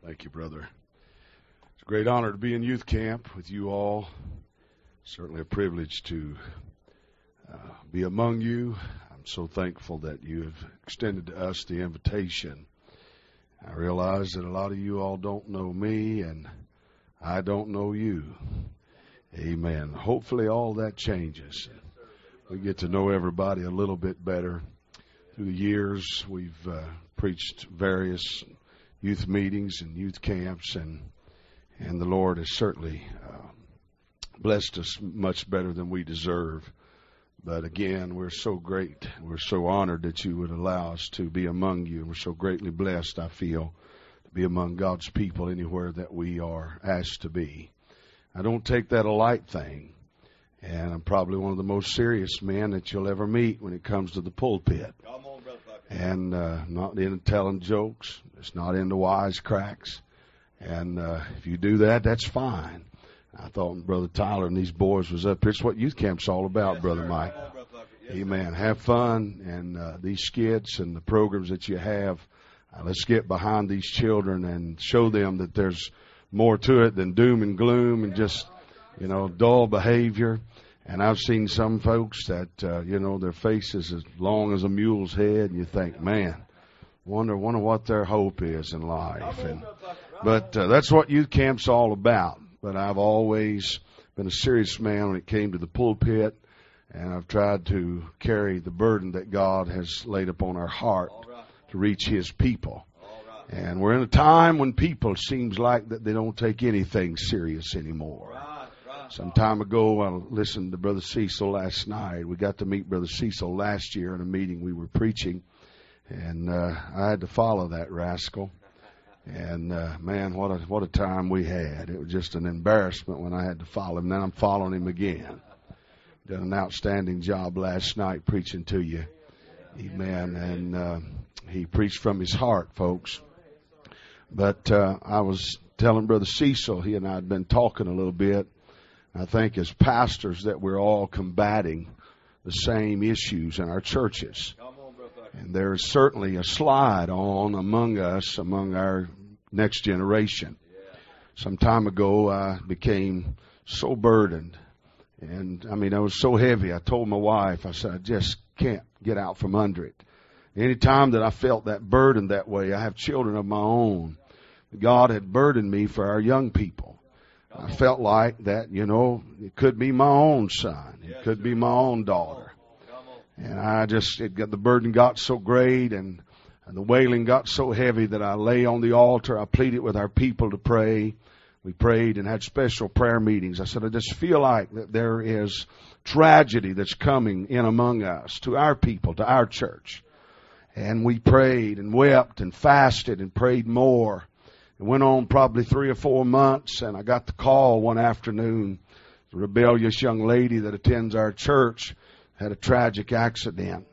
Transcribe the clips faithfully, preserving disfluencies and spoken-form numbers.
Thank you, brother. It's a great honor to be in youth camp with you all. Certainly a privilege to uh, be among you. I'm so thankful that you have extended to us the invitation. I realize that a lot of you all don't know me, and I don't know you. Amen. Hopefully all that changes. We get to know everybody a little bit better. Through the years, we've uh, preached various youth meetings and youth camps, and and the Lord has certainly uh, blessed us much better than we deserve. But again, we're so great. We're so honored that you would allow us to be among you. We're so greatly blessed, I feel, to be among God's people anywhere that we are asked to be. I don't take that a light thing, and I'm probably one of the most serious men that you'll ever meet when it comes to the pulpit. Come on, Brother Bucket. And uh, not into telling jokes. It's not into wisecracks. And uh, if you do that, that's fine. I thought Brother Tyler and these boys was up here. It's what youth camp's all about, Yes, Brother sir. Mike. Come on, Brother Bucket. Yes, Amen. Have fun, and uh, these skits and the programs that you have, uh, let's get behind these children and show them that there's more to it than doom and gloom and just, you know, dull behavior. And I've seen some folks that, uh, you know, their face is as long as a mule's head, and you think, man, wonder wonder what their hope is in life. And, but uh, that's what youth camp's all about. But I've always been a serious man when it came to the pulpit, and I've tried to carry the burden that God has laid upon our heart to reach His people. And we're in a time when people seems like that they don't take anything serious anymore. Some time ago, I listened to Brother Cecil last night. We got to meet Brother Cecil last year in a meeting we were preaching, and uh, I had to follow that rascal. And uh, man, what a what a time we had! It was just an embarrassment when I had to follow him. Then I'm following him again. Did an outstanding job last night preaching to you, amen. And uh, he preached from his heart, folks. But uh, I was telling Brother Cecil, he and I had been talking a little bit. I think as pastors that we're all combating the same issues in our churches. And there's certainly a slide on among us, among our next generation. Some time ago, I became so burdened. And, I mean, I was so heavy. I told my wife, I said, I just can't get out from under it. Any time that I felt that burden that way, I have children of my own. God had burdened me for our young people. I felt like that, you know, it could be my own son. It could be my own daughter. And I just, it got, the burden got so great, and, and the wailing got so heavy that I lay on the altar. I pleaded with our people to pray. We prayed and had special prayer meetings. I said, I just feel like that there is tragedy that's coming in among us, to our people, to our church. And we prayed and wept and fasted and prayed more. It went on probably three or four months, and I got the call one afternoon. The rebellious young lady that attends our church had a tragic accident.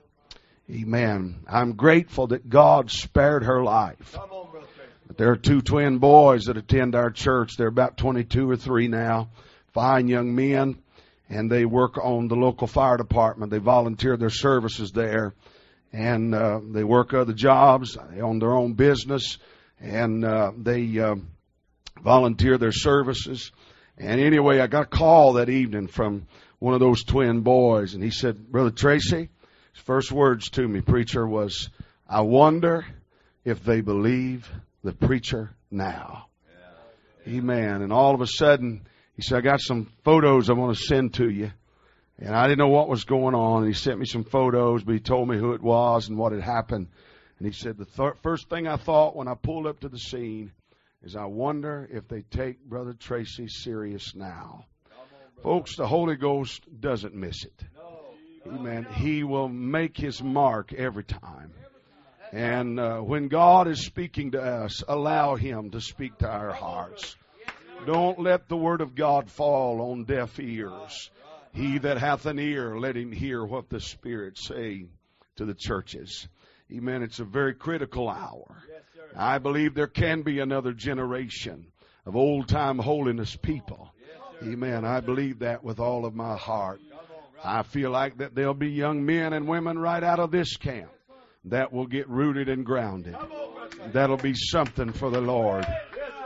Amen. I'm grateful that God spared her life. But there are two twin boys that attend our church. They're about twenty-two or three now. Fine young men, and they work on the local fire department. They volunteer their services there, and uh, they work other jobs. They own their own business. And uh, they uh, volunteer their services. And anyway, I got a call that evening from one of those twin boys. And he said, Brother Tracy, his first words to me, preacher, was, I wonder if they believe the preacher now. Yeah. Amen. And all of a sudden, he said, I got some photos I want to send to you. And I didn't know what was going on. And he sent me some photos, but he told me who it was and what had happened. And he said, the th- first thing I thought when I pulled up to the scene is, I wonder if they take Brother Tracy serious now. On, Folks, the Holy Ghost doesn't miss it. No. Amen. He will make His mark every time. And uh, when God is speaking to us, allow Him to speak to our hearts. Don't let the Word of God fall on deaf ears. He that hath an ear, let him hear what the Spirit say to the churches. Amen. It's a very critical hour. Yes, I believe there can be another generation of old-time holiness people. Yes, amen. I believe that with all of my heart. I feel like that there'll be young men and women right out of this camp that will get rooted and grounded. That'll be something for the Lord.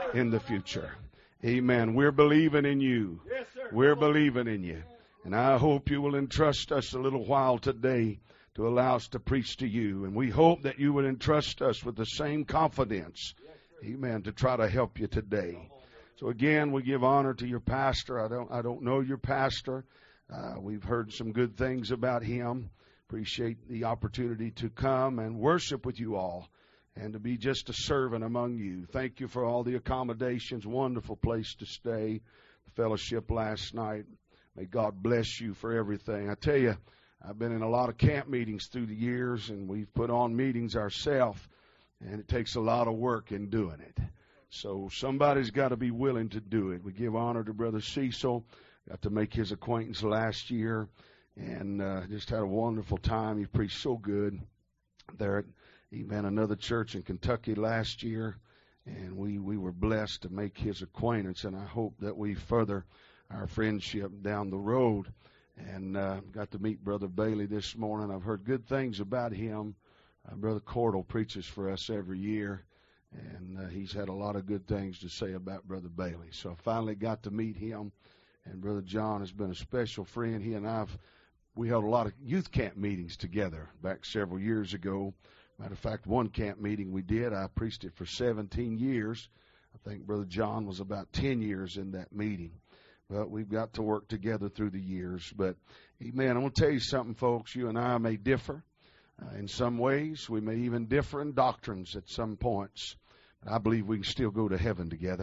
in the future. Amen. We're believing in you. We're believing in you. And I hope you will entrust us a little while today to allow us to preach to you. And we hope that you would entrust us with the same confidence, amen, to try to help you today. So again, we give honor to your pastor. I don't, I don't know your pastor. Uh, we've heard some good things about him. Appreciate the opportunity to come and worship with you all and to be just a servant among you. Thank you for all the accommodations. Wonderful place to stay. The fellowship last night. May God bless you for everything. I tell you, I've been in a lot of camp meetings through the years, and we've put on meetings ourselves, and it takes a lot of work in doing it. So somebody's got to be willing to do it. We give honor to Brother Cecil. Got to make his acquaintance last year, and uh, just had a wonderful time. He preached so good there at, amen, another church in Kentucky last year, and we, we were blessed to make his acquaintance, and I hope that we further our friendship down the road. And uh, got to meet Brother Bailey this morning. I've heard good things about him. Uh, Brother Cordell preaches for us every year, and uh, he's had a lot of good things to say about Brother Bailey. So I finally got to meet him, and Brother John has been a special friend. He and I, have, we held a lot of youth camp meetings together back several years ago. Matter of fact, one camp meeting we did, I preached it for seventeen years. I think Brother John was about ten years in that meeting. But we've got to work together through the years. But, amen, I want to tell you something, folks. You and I may differ uh, in some ways. We may even differ in doctrines at some points. But I believe we can still go to heaven together.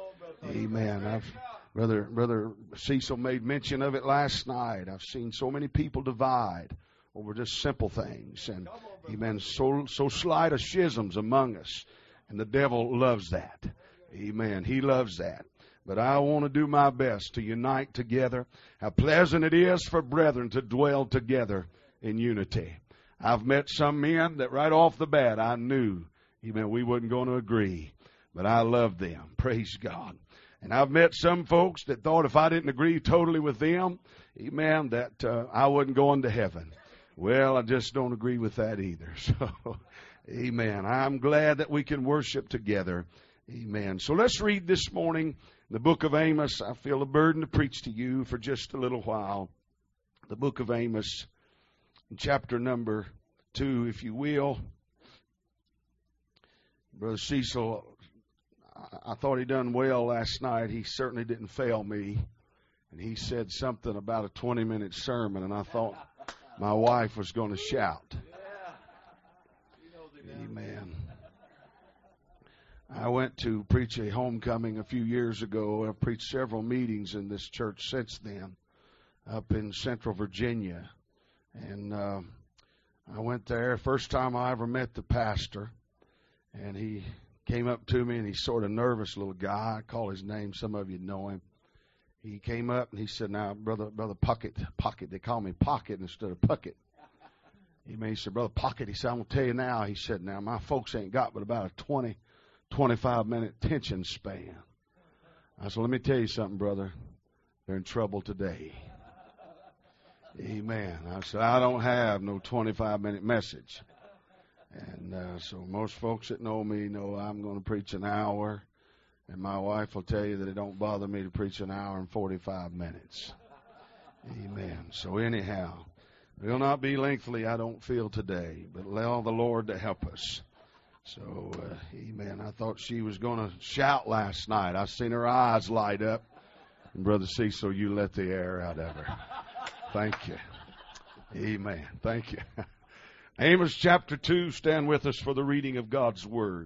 Amen. I've, Brother, Brother Cecil made mention of it last night. I've seen so many people divide over just simple things. And, amen, so, so slight of schisms among us. And the devil loves that. Amen. He loves that. But I want to do my best to unite together. How pleasant it is for brethren to dwell together in unity. I've met some men that right off the bat I knew, amen, we wasn't going to agree. But I love them. Praise God. And I've met some folks that thought if I didn't agree totally with them, amen, that uh, I wasn't going to heaven. Well, I just don't agree with that either. So, amen. I'm glad that we can worship together. Amen. So let's read this morning the book of Amos. I feel a burden to preach to you for just a little while. The book of Amos, chapter number two, if you will. Brother Cecil, I thought he done well last night. He certainly didn't fail me. And he said something about a twenty-minute sermon, and I thought my wife was going to shout. Amen. I went to preach a homecoming a few years ago. I've preached several meetings in this church since then, up in Central Virginia. And uh, I went there. First time I ever met the pastor. And he came up to me, and he's sort of nervous little guy. I call his name. Some of you know him. He came up, and he said, now, Brother Brother Puckett, Pocket, they call me Pocket instead of Puckett. He, he said, Brother Pocket, he said, I'm going to tell you now. He said, now, my folks ain't got but about a twenty, twenty-five minute attention span. I said, let me tell you something, brother. They're in trouble today. Amen. I said, I don't have no twenty-five minute message. And uh, so most folks that know me know I'm going to preach an hour. And my wife will tell you that it don't bother me to preach an hour and forty-five minutes. Amen. So anyhow, it will not be lengthy, I don't feel today. But allow the Lord to help us. So, uh, amen. I thought she was going to shout last night. I seen her eyes light up. And Brother Cecil, you let the air out of her. Thank you. Amen. Thank you. Amos chapter two, stand with us for the reading of God's Word.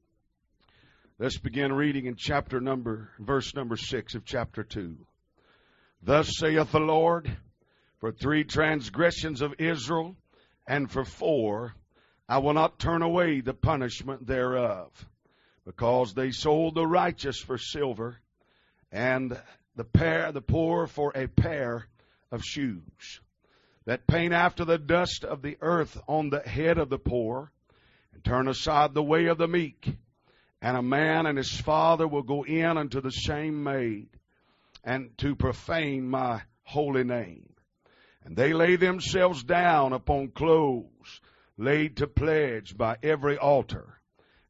Let's begin reading in chapter number, verse number six of chapter two. Thus saith the Lord, for three transgressions of Israel, and for four, I will not turn away the punishment thereof, because they sold the righteous for silver, and the pair, the poor for a pair of shoes, that paint after the dust of the earth on the head of the poor, and turn aside the way of the meek. And a man and his father will go in unto the same maid, and to profane my holy name. And they lay themselves down upon clothes laid to pledge by every altar,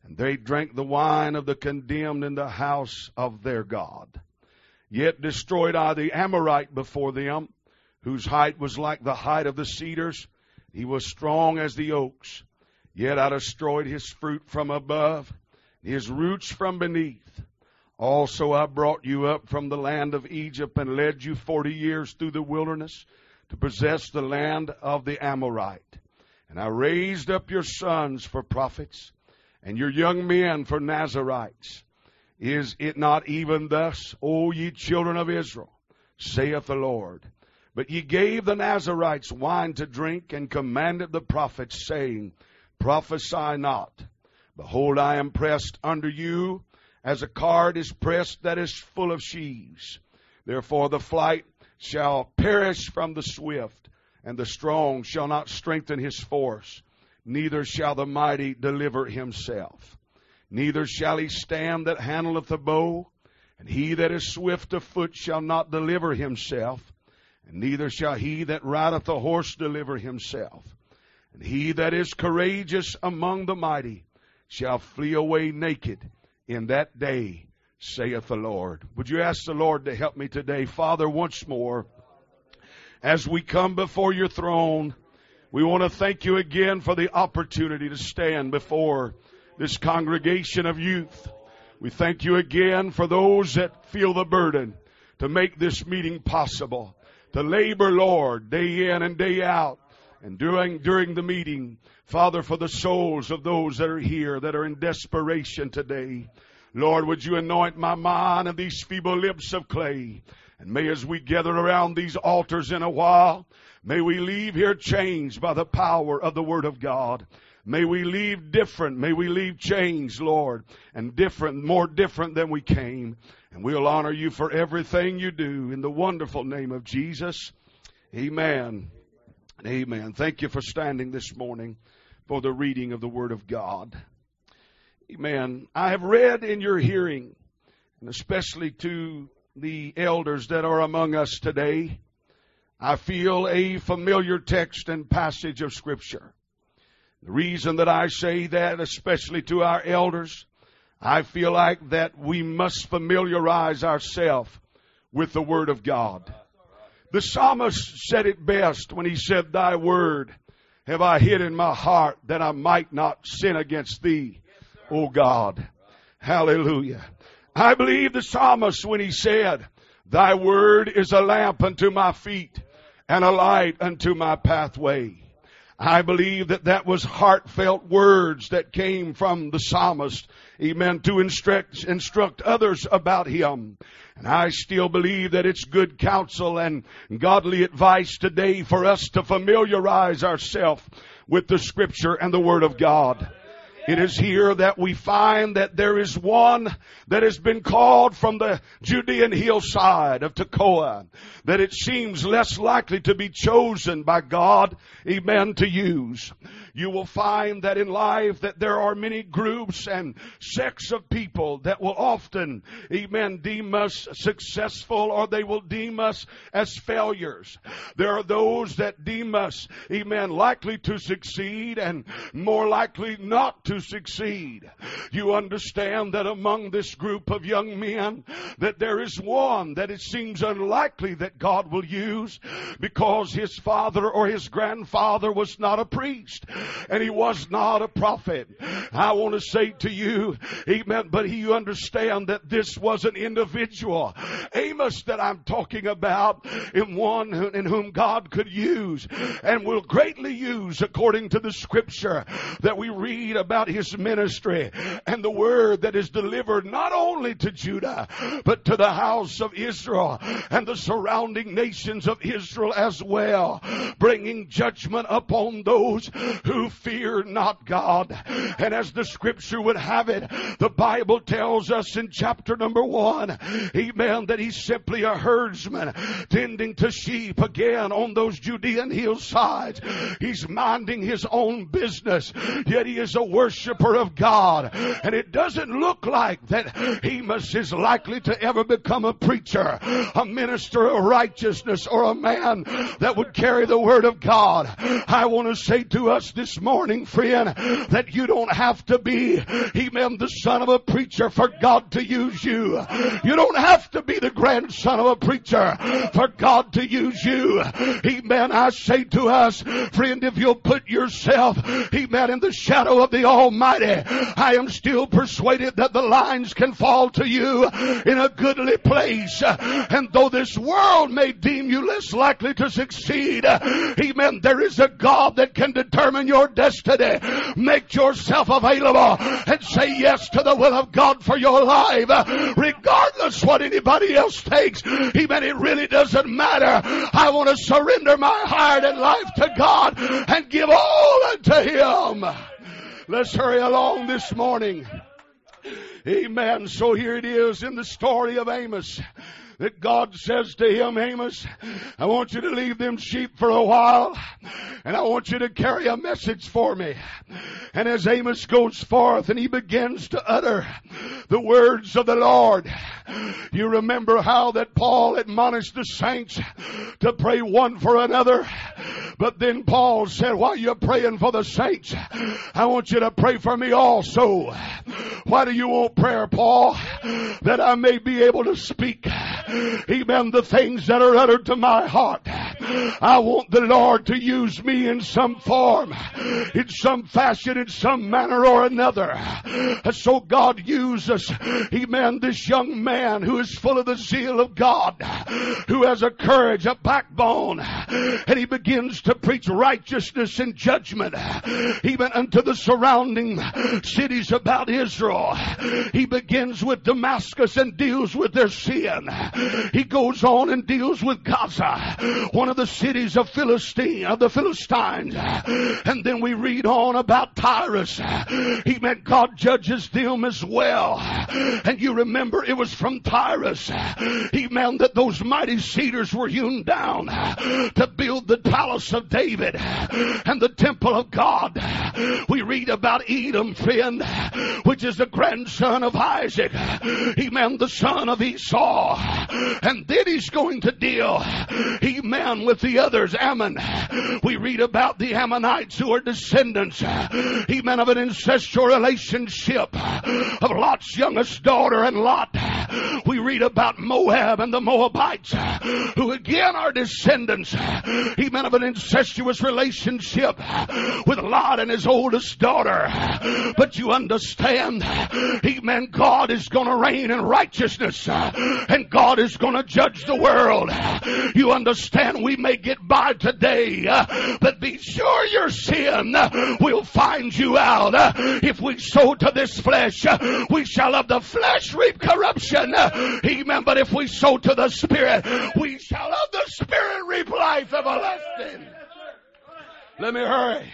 And they drank the wine of the condemned in the house of their God. Yet destroyed I the Amorite before them, whose height was like the height of the cedars. He was strong as the oaks. Yet I destroyed his fruit from above, his roots from beneath. Also I brought you up from the land of Egypt and led you forty years through the wilderness to possess the land of the Amorite. And I raised up your sons for prophets and your young men for Nazarites. Is it not even thus, O ye children of Israel, saith the Lord? But ye gave the Nazarites wine to drink and commanded the prophets, saying, Prophesy not. Behold, I am pressed under you, as a cart is pressed that is full of sheaves. Therefore the flight shall perish from the swift, and the strong shall not strengthen his force, neither shall the mighty deliver himself. Neither shall he stand that handleth the bow, and he that is swift of foot shall not deliver himself, and neither shall he that rideth the horse deliver himself. And he that is courageous among the mighty shall flee away naked in that day, saith the Lord. Would you ask the Lord to help me today? Father, once more, as we come before your throne, we want to thank you again for the opportunity to stand before this congregation of youth. We thank you again for those that feel the burden to make this meeting possible, to labor, Lord, day in and day out. And during, during the meeting, Father, for the souls of those that are here that are in desperation today, Lord, would you anoint my mind and these feeble lips of clay? And may, as we gather around these altars in a while, may we leave here changed by the power of the Word of God. May we leave different. May we leave changed, Lord, and different, more different than we came. And we'll honor you for everything you do in the wonderful name of Jesus. Amen. Amen. Thank you for standing this morning for the reading of the Word of God. Amen. I have read in your hearing, and especially to the elders that are among us today, I feel a familiar text and passage of Scripture. The reason that I say that, especially to our elders, I feel like that we must familiarize ourselves with the Word of God. The psalmist said it best when he said, Thy word have I hid in my heart that I might not sin against thee, O God. Hallelujah. I believe the psalmist when he said, Thy word is a lamp unto my feet and a light unto my pathway. I believe that that was heartfelt words that came from the psalmist, amen, to instruct, instruct others about him. And I still believe that it's good counsel and godly advice today for us to familiarize ourselves with the Scripture and the Word of God. It is here that we find that there is one that has been called from the Judean hillside of Tekoa, that it seems less likely to be chosen by God, amen, to use. You will find that in life that there are many groups and sects of people that will often, amen, deem us successful, or they will deem us as failures. There are those that deem us, amen, likely to succeed and more likely not to succeed. You understand that among this group of young men that there is one that it seems unlikely that God will use because his father or his grandfather was not a priest and he was not a prophet. I want to say to you, amen, but you understand that this was an individual, Amos, that I'm talking about, in one in whom God could use and will greatly use according to the Scripture that we read about his ministry and the word that is delivered not only to Judah but to the house of Israel and the surrounding nations of Israel as well, bringing judgment upon those who fear not God. And as the Scripture would have it, the Bible tells us in chapter number one, amen, that he's simply a herdsman tending to sheep again on those Judean hillsides. He's minding his own business, yet he is a worshiper of God. And it doesn't look like that Amos is likely to ever become a preacher, a minister of righteousness, or a man that would carry the word of God. I want to say to us this this morning, friend, that you don't have to be, amen, the son of a preacher for God to use you. You don't have to be the grandson of a preacher for God to use you. Amen. I say to us, friend, if you'll put yourself, amen, in the shadow of the Almighty, I am still persuaded that the lines can fall to you in a goodly place. And though this world may deem you less likely to succeed, amen, there is a God that can determine your destiny. Make yourself available and say yes to the will of God for your life, regardless what anybody else takes. Amen. It really doesn't matter. I want to surrender my heart and life to God and give all unto Him. Let's hurry along this morning. Amen. So here it is in the story of Amos, that God says to him, Amos, I want you to leave them sheep for a while, and I want you to carry a message for me. And as Amos goes forth and he begins to utter the words of the Lord, you remember how that Paul admonished the saints to pray one for another. But then Paul said, while you're praying for the saints, I want you to pray for me also. Why do you want prayer, Paul? That I may be able to speak, amen, the things that are uttered to my heart. I want the Lord to use me in some form, in some fashion, in some manner or another. So God uses, amen, this young man who is full of the zeal of God, who has a courage, a backbone, and he begins to preach righteousness and judgment, even unto the surrounding cities about Israel. He begins with Damascus and deals with their sin. He goes on and deals with Gaza, one of the cities of Philistine, of the Philistines. And then we read on about Tyrus. He meant God judges them as well. And you remember it was from Tyrus, he meant that those mighty cedars were hewn down to build the palace of David and the temple of God. We read about Edom, friend, which is the grandson of Isaac. He meant the son of Esau. And then he's going to deal, he meant, with the others, Ammon. We read about the Ammonites who are descendants, he meant, of an incestual relationship of Lot's youngest daughter and Lot. We read about Moab and the Moabites, who again are descendants, he meant, of an incestuous relationship with Lot and his oldest daughter. But you understand, he meant God is going to reign in righteousness, and God is going to judge the world. You understand, we may get by today, but be sure your sin will find you out. If we sow to this flesh, we shall of the flesh reap corruption. Amen. But if we sow to the Spirit, we shall of the Spirit reap life everlasting. Let me hurry.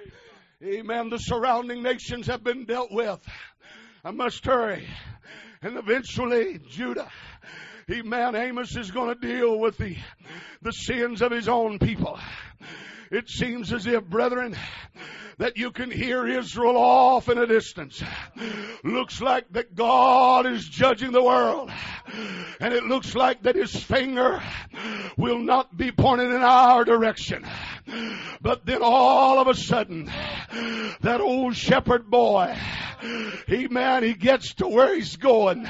Amen. The surrounding nations have been dealt with. I must hurry. And eventually, Judah, amen, Amos is going to deal with the, the sins of his own people. It seems as if, brethren, that you can hear Israel off in a distance. Looks like that God is judging the world. And it looks like that His finger will not be pointed in our direction. But then all of a sudden, that old shepherd boy, amen, he gets to where he's going.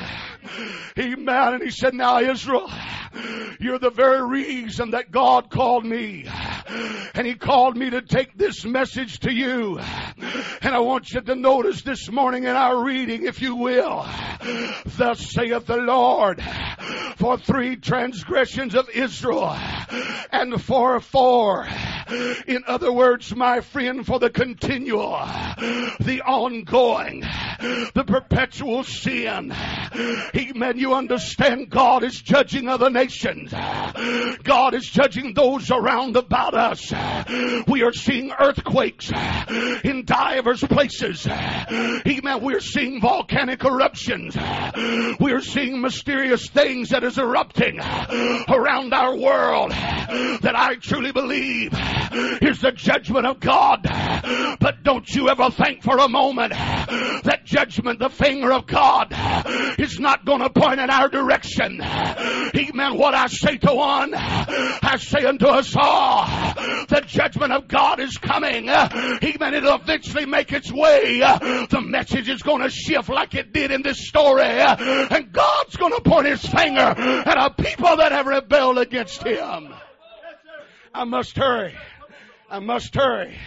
Amen. And he said, now Israel, you're the very reason that God called me. And He called me to take this message to you. And I want you to notice this morning in our reading, if you will, thus saith the Lord, for three transgressions of Israel, and for four. In other words, my friend, for the continual, the ongoing, the perpetual sin. Amen. You understand, God is judging other nations. God is judging those around about us. We are seeing earthquakes in divers places. Amen. We're seeing volcanic eruptions. We're seeing mysterious things that is erupting around our world that I truly believe is the judgment of God. But don't you ever think for a moment that judgment, the finger of God, is not going to point in our direction. Amen. What I say to one, I say unto us all. The judgment of God is coming. Amen. It'll eventually make its way. The message is going to shift like it did in this story. And God's going to point his finger at a people that have rebelled against him. I must hurry. I must hurry.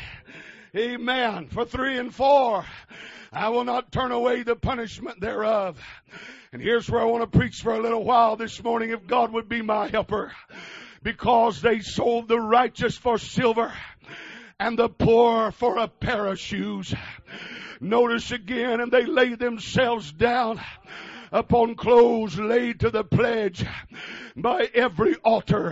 Amen. For three and four, I will not turn away the punishment thereof. And here's where I want to preach for a little while this morning, if God would be my helper. Because they sold the righteous for silver and the poor for a pair of shoes. Notice again, and they laid themselves down upon clothes laid to the pledge by every altar.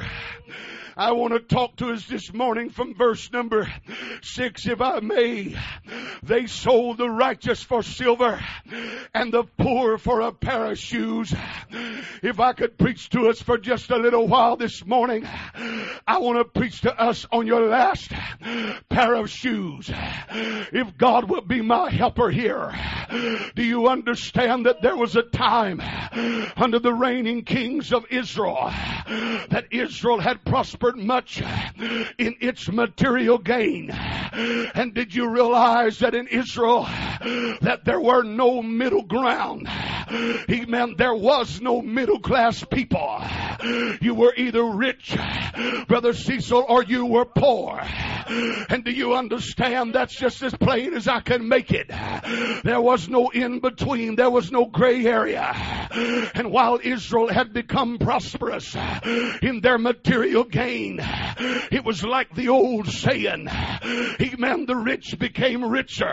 I want to talk to us this morning from verse number six, if I may. They sold the righteous for silver and the poor for a pair of shoes. If I could preach to us for just a little while this morning, I want to preach to us on your last pair of shoes. If God will be my helper here, do you understand that there was a time under the reigning kings of Israel that Israel had prospered much in its material gain? And did you realize that in Israel that there were no middle ground? Amen. There was no middle class people. You were either rich, Brother Cecil, or you were poor. And do you understand? That's just as plain as I can make it. There was no in between. There was no gray area. And while Israel had become prosperous in their material gain, it was like the old saying, amen, the rich became richer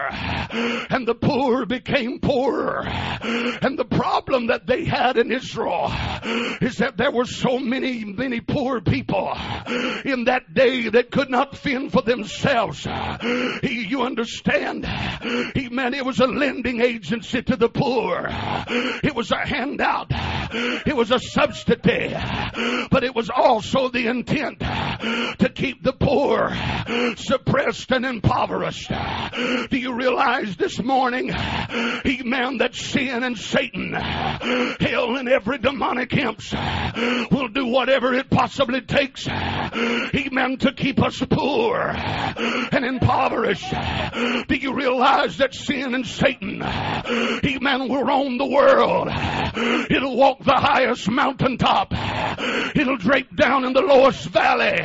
and the poor became poorer. And the problem that they had in Israel is that there were so many, many poor people in that day that could not fend for themselves. You understand? Amen. It was a lending agency to the poor. It was a handout. It was a substitute. But it was also the intent to keep the poor suppressed and impoverished. Do you realize this morning, amen, that sin and Satan, hell and every demonic imps will do whatever it possibly takes, amen, to keep us poor and impoverished. Do you realize that sin and Satan, amen, will roam the world? It'll walk the highest mountaintop. It'll drape down in the lowest valley.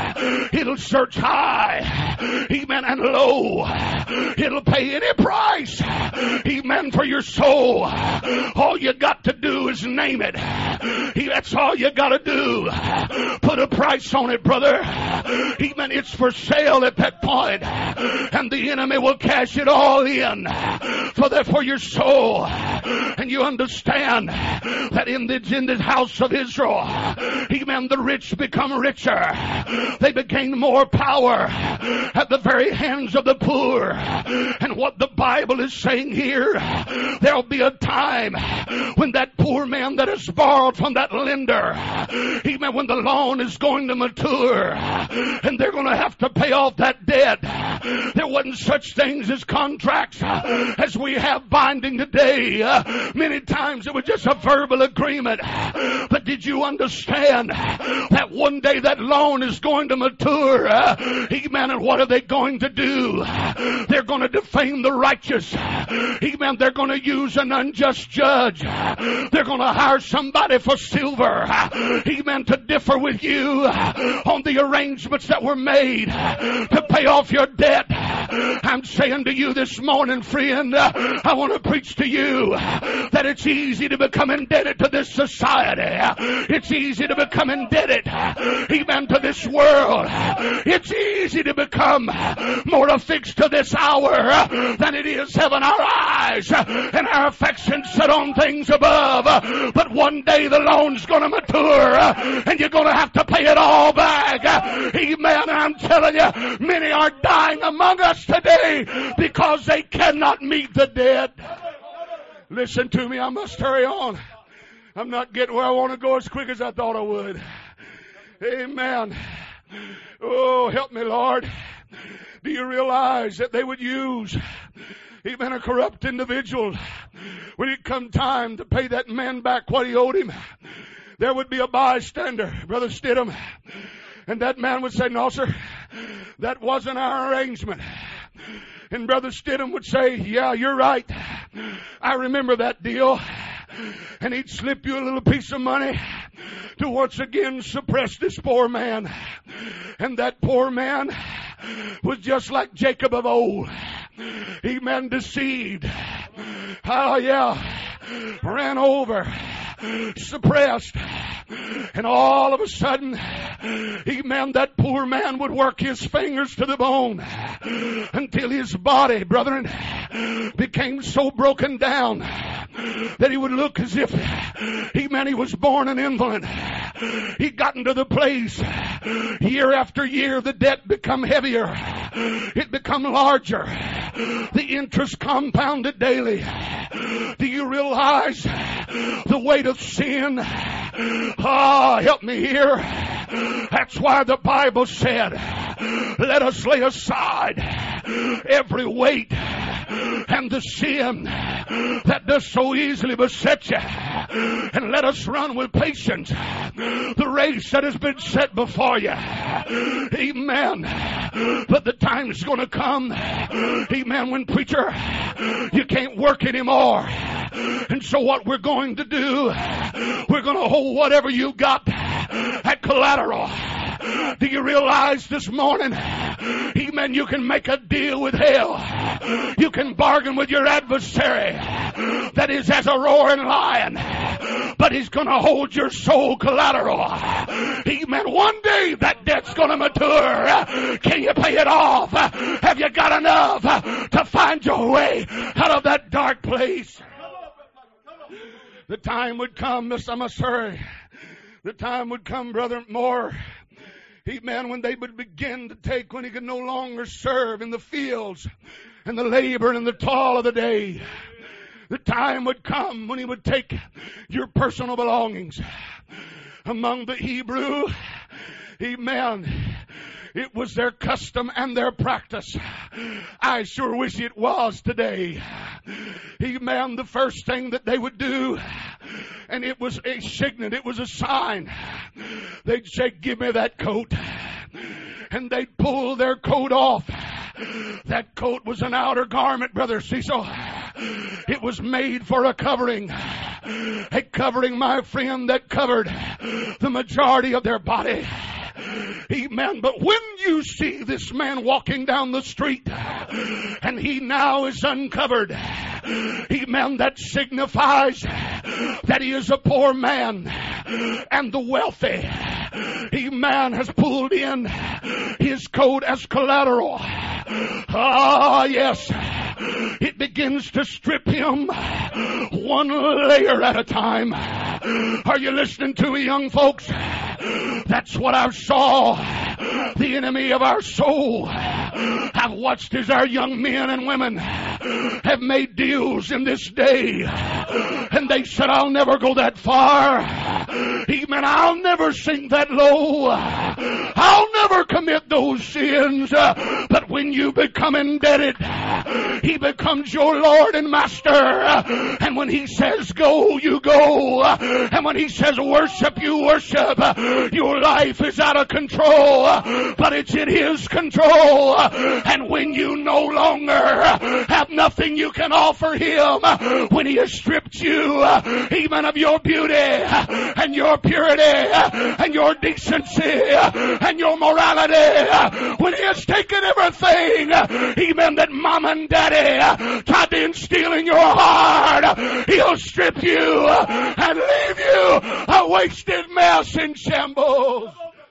It'll search high, amen, and low. It'll pay any price, amen, for your soul. All you got to do is name it. That's all you got to do. Put a price on it, brother. Amen. It's for sale at that point, and the enemy will cash it all in for that, for your soul. And you understand that in the, in the house of Israel, amen, the rich become richer. They gain more power at the very hands of the poor. And what the Bible is saying here, there'll be a time when that poor man that has borrowed from that lender, amen, when the loan is going to mature and they're going to have to pay off that debt. There wasn't such things as contracts as we have binding today. Many times it was just a verbal agreement. But did you understand that one day that loan is going to mature? Amen. And what are they going to do? They're going to defame the righteous. Amen. They're going to use an unjust judge. They're going to hire somebody for silver. Amen. To differ with you on the arrangements that were made to pay off your debt. I'm saying to you this morning, friend, I want to preach to you that it's easy to become indebted to this society. It's easy to become indebted, amen, to this world. It's easy to become more affixed to this hour than it is having our eyes and our affections set on things above. But one day the loan's going to mature and you're going to have to pay it all back. Amen. I'm telling you, many are dying among us today because they cannot meet the debt. Listen to me, I must hurry on. I'm not getting where I want to go as quick as I thought I would. Amen. Oh, help me, Lord. Do you realize that they would use, Even a corrupt individual, when it come time to pay that man back what he owed him, there would be a bystander, Brother Stidham, and that man would say, no, sir, that wasn't our arrangement. And Brother Stidham would say, yeah, you're right. I remember that deal. And he'd slip you a little piece of money to once again suppress this poor man. And that poor man was just like Jacob of old. He man deceived. Oh yeah. Ran over. Suppressed. And all of a sudden, he man, that poor man would work his fingers to the bone until his body, brethren, became so broken down that he would look as if he man, he was born an invalid. He got into the place year after year, the debt become heavier. It become larger. The interest compounded daily. Do you realize the weight of sin? Ah, oh, help me here. That's why the Bible said, let us lay aside every weight and the sin that does so easily beset you, and let us run with patience the race that has been set before you. Amen. But the time's going to come, amen, when, preacher, you can't work anymore. And so what we're going to do, we're going to hold whatever you got at collateral. Do you realize this morning, amen, you can make a deal with hell. You can bargain with your adversary that is as a roaring lion, but he's going to hold your soul collateral. Amen. One day that debt's going to mature. Can you pay it off? Have you got enough to find your way out of that dark place? The time would come, Miss I must hurry. The time would come, Brother Moore, amen, when they would begin to take, when he could no longer serve in the fields and the labor and the toil of the day. The time would come when he would take your personal belongings. Among the Hebrew, amen, it was their custom and their practice. I sure wish it was today. Amen. The first thing that they would do, and it was a signet, it was a sign. They'd say, give me that coat. And they'd pull their coat off. That coat was an outer garment, Brother Cecil. It was made for a covering. A covering, my friend, that covered the majority of their body. Amen. But when you see this man walking down the street and he now is uncovered, amen, that signifies that he is a poor man, and the wealthy, amen, has pulled in his coat as collateral. Ah, yes. It begins to strip him one layer at a time. Are you listening to me, young folks? That's what I saw. The enemy of our soul. I've watched as our young men and women have made deals in this day. And they said, I'll never go that far. Amen. I'll never sink that low. I'll never commit those sins. But when you become indebted, he becomes your Lord and Master. And when he says go, you go. And when he says worship, you worship. Your life is out of control, but it's in his control. And when you no longer have nothing you can offer him, when he has stripped you even of your beauty and your purity and your decency and your morality, when he has taken everything, even that mom and daddy tried to instill in your heart, he'll strip you and leave you a wasted mess in shambles.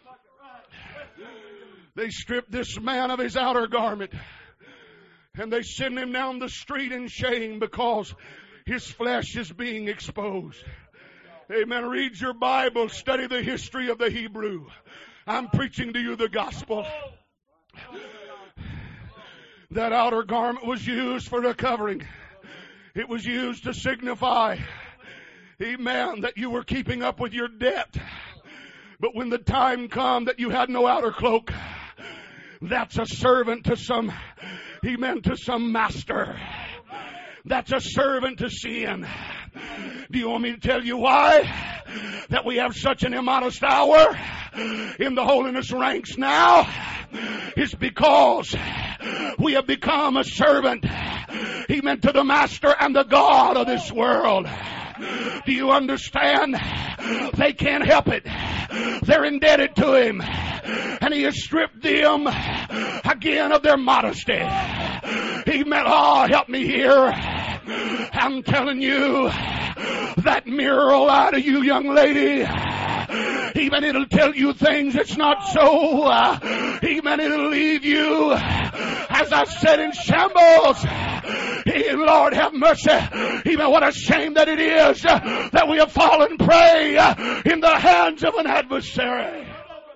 They stripped this man of his outer garment, and they send him down the street in shame because his flesh is being exposed. Amen. Read your Bible. Study the history of the Hebrew. I'm preaching to you the gospel. That outer garment was used for a covering. It was used to signify, amen, that you were keeping up with your debt. But when the time come that you had no outer cloak, that's a servant to some, amen, to some master. That's a servant to sin. Do you want me to tell you why? That we have such an immodest hour in the holiness ranks now is because we have become a servant, even to the master and the God of this world. Do you understand? They can't help it. They're indebted to him. And he has stripped them again of their modesty. He meant, oh, help me here. I'm telling you, that mirror will lie to you, young lady. Even it'll tell you things that's not so. Uh, even it'll leave you, as I said, in shambles. Hey, Lord have mercy. Even what a shame that it is uh, that we have fallen prey uh, in the hands of an adversary.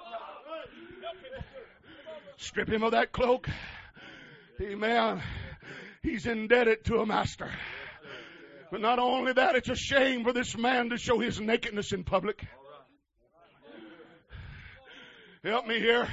Strip him of that cloak. Amen. He's indebted to a master. But not only that, it's a shame for this man to show his nakedness in public. Help me here.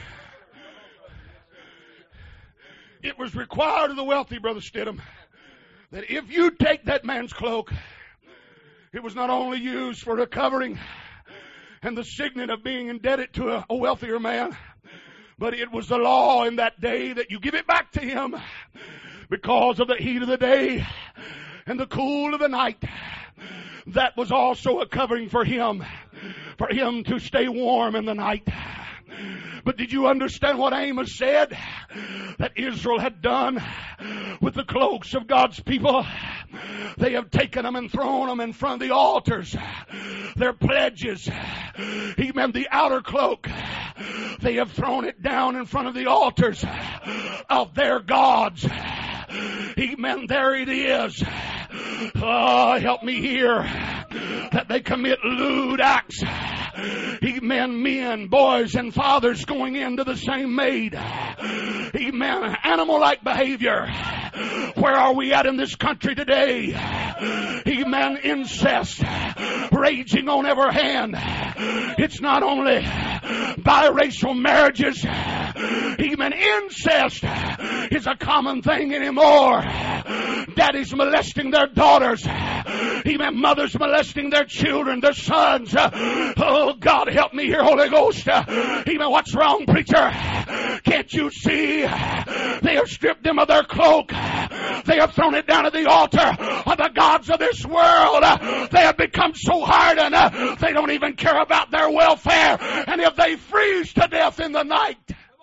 It was required of the wealthy, Brother Stidham, that if you take that man's cloak, it was not only used for a covering and the signet of being indebted to a, a wealthier man, but it was the law in that day that you give it back to him because of the heat of the day and the cool of the night. That was also a covering for him, for him to stay warm in the night. But did you understand what Amos said that Israel had done with the cloaks of God's people? They have taken them and thrown them in front of the altars. Their pledges, even the outer cloak, they have thrown it down in front of the altars of their gods. Amen. There it is. Oh, help me here. That they commit lewd acts. Amen. Men, boys, and fathers going into the same maid. Amen. Animal-like behavior. Where are we at in this country today? Amen. Incest. Raging on every hand. It's not only biracial marriages. Even incest is a common thing anymore. Daddies molesting their daughters. Even mothers molesting their children, their sons. Oh, God, help me here, Holy Ghost. Even what's wrong, preacher? Can't you see? They have stripped them of their cloak. They have thrown it down at the altar of the gods of this world. They have become so hardened, they don't even care about their welfare. And if they freeze to death in the night,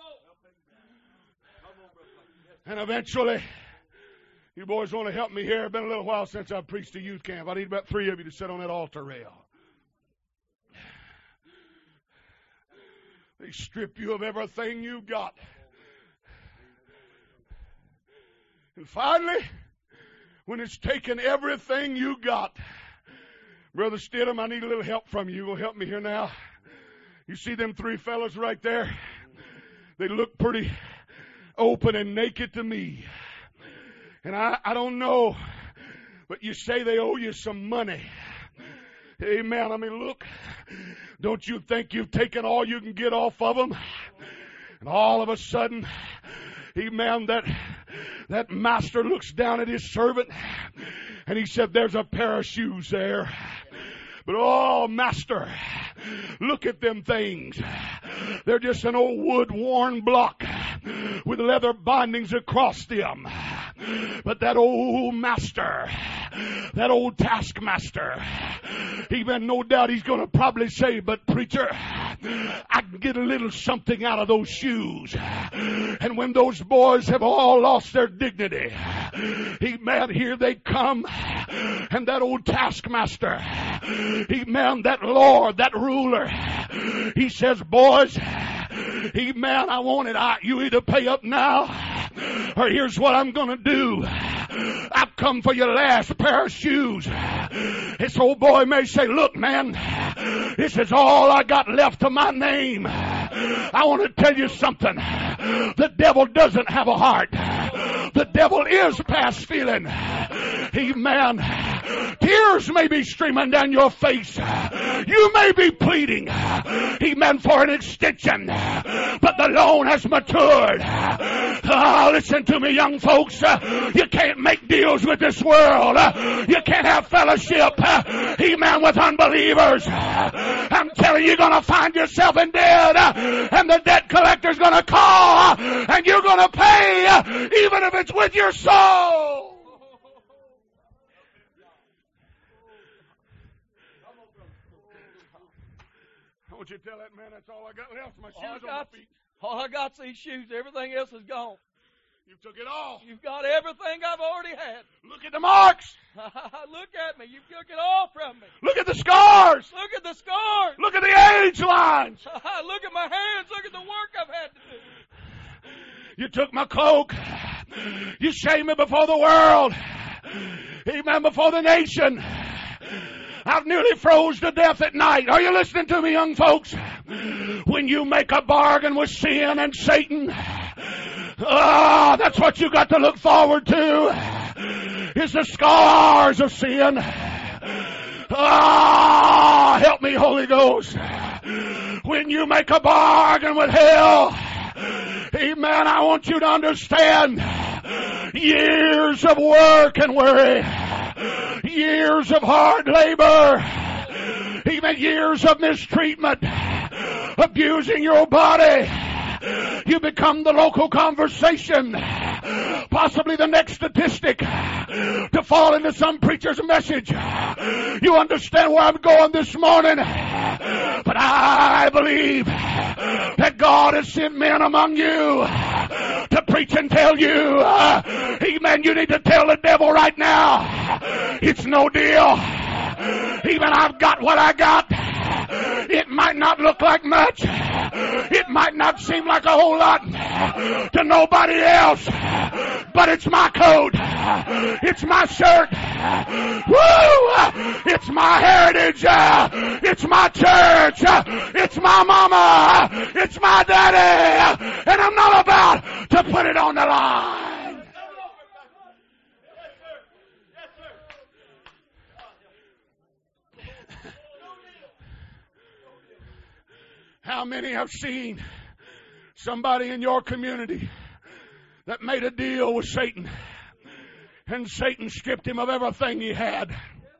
and eventually, you boys want to help me here? It's been a little while since I've preached a youth camp. I need about three of you to sit on that altar rail. They strip you of everything you got. And finally, when it's taken everything you got, Brother Stidham, I need a little help from you. You will help me here now. You see them three fellas right there? They look pretty open and naked to me. And I, I don't know, but you say they owe you some money. Amen. I mean, look, don't you think you've taken all you can get off of them? And all of a sudden, amen, that, that master looks down at his servant and he said, there's a pair of shoes there. But oh, master, look at them things. They're just an old wood worn block with leather bindings across them. But that old master, that old taskmaster, even no doubt he's going to probably say, but preacher, I can get a little something out of those shoes. And when those boys have all lost their dignity, amen, here they come. And that old taskmaster, amen, that Lord, that ruler, he says, boys, amen, I want it. I, you either pay up now, or here's what I'm going to do. I've come for your last pair of shoes. This old boy may say, look, man, this is all I got left of my name. I want to tell you something. The devil doesn't have a heart. The The devil is past feeling. Amen. Tears may be streaming down your face. You may be pleading, amen, for an extension. But the loan has matured. Oh, listen to me, young folks. You can't make deals with this world. You can't have fellowship, amen, with unbelievers. I'm telling you, you're going to find yourself in debt, and the debt collector's going to call, and you're going to pay, even if it's with your soul. I want you to tell that man that's all I got left. My shoes on my feet. All I got's these shoes. Everything else is gone. You took it all. You've got everything I've already had. Look at the marks. Look at me. You took it all from me. Look at the scars. Look at the scars. Look at the age lines. Look at my hands. Look at the work I've had to do. You took my cloak. You shamed me before the world. Amen. Before the nation. I've nearly froze to death at night. Are you listening to me, young folks? When you make a bargain with sin and Satan, ah, oh, that's what you got to look forward to, is the scars of sin. Ah, oh, help me, Holy Ghost. When you make a bargain with hell, amen, I want you to understand, years of work and worry, years of hard labor, even years of mistreatment, abusing your body. You become the local conversation, possibly the next statistic to fall into some preacher's message. You understand where I'm going this morning? But I believe that God has sent men among you to preach and tell you, uh, amen, you need to tell the devil right now, it's no deal. Even I've got what I got. It might not look like much. It might not seem like a whole lot to nobody else. But it's my coat. It's my shirt. Woo! It's my heritage. It's my church. It's my mama. It's my daddy. And I'm not about to put it on the line. How many have seen somebody in your community that made a deal with Satan, and Satan stripped him of everything he had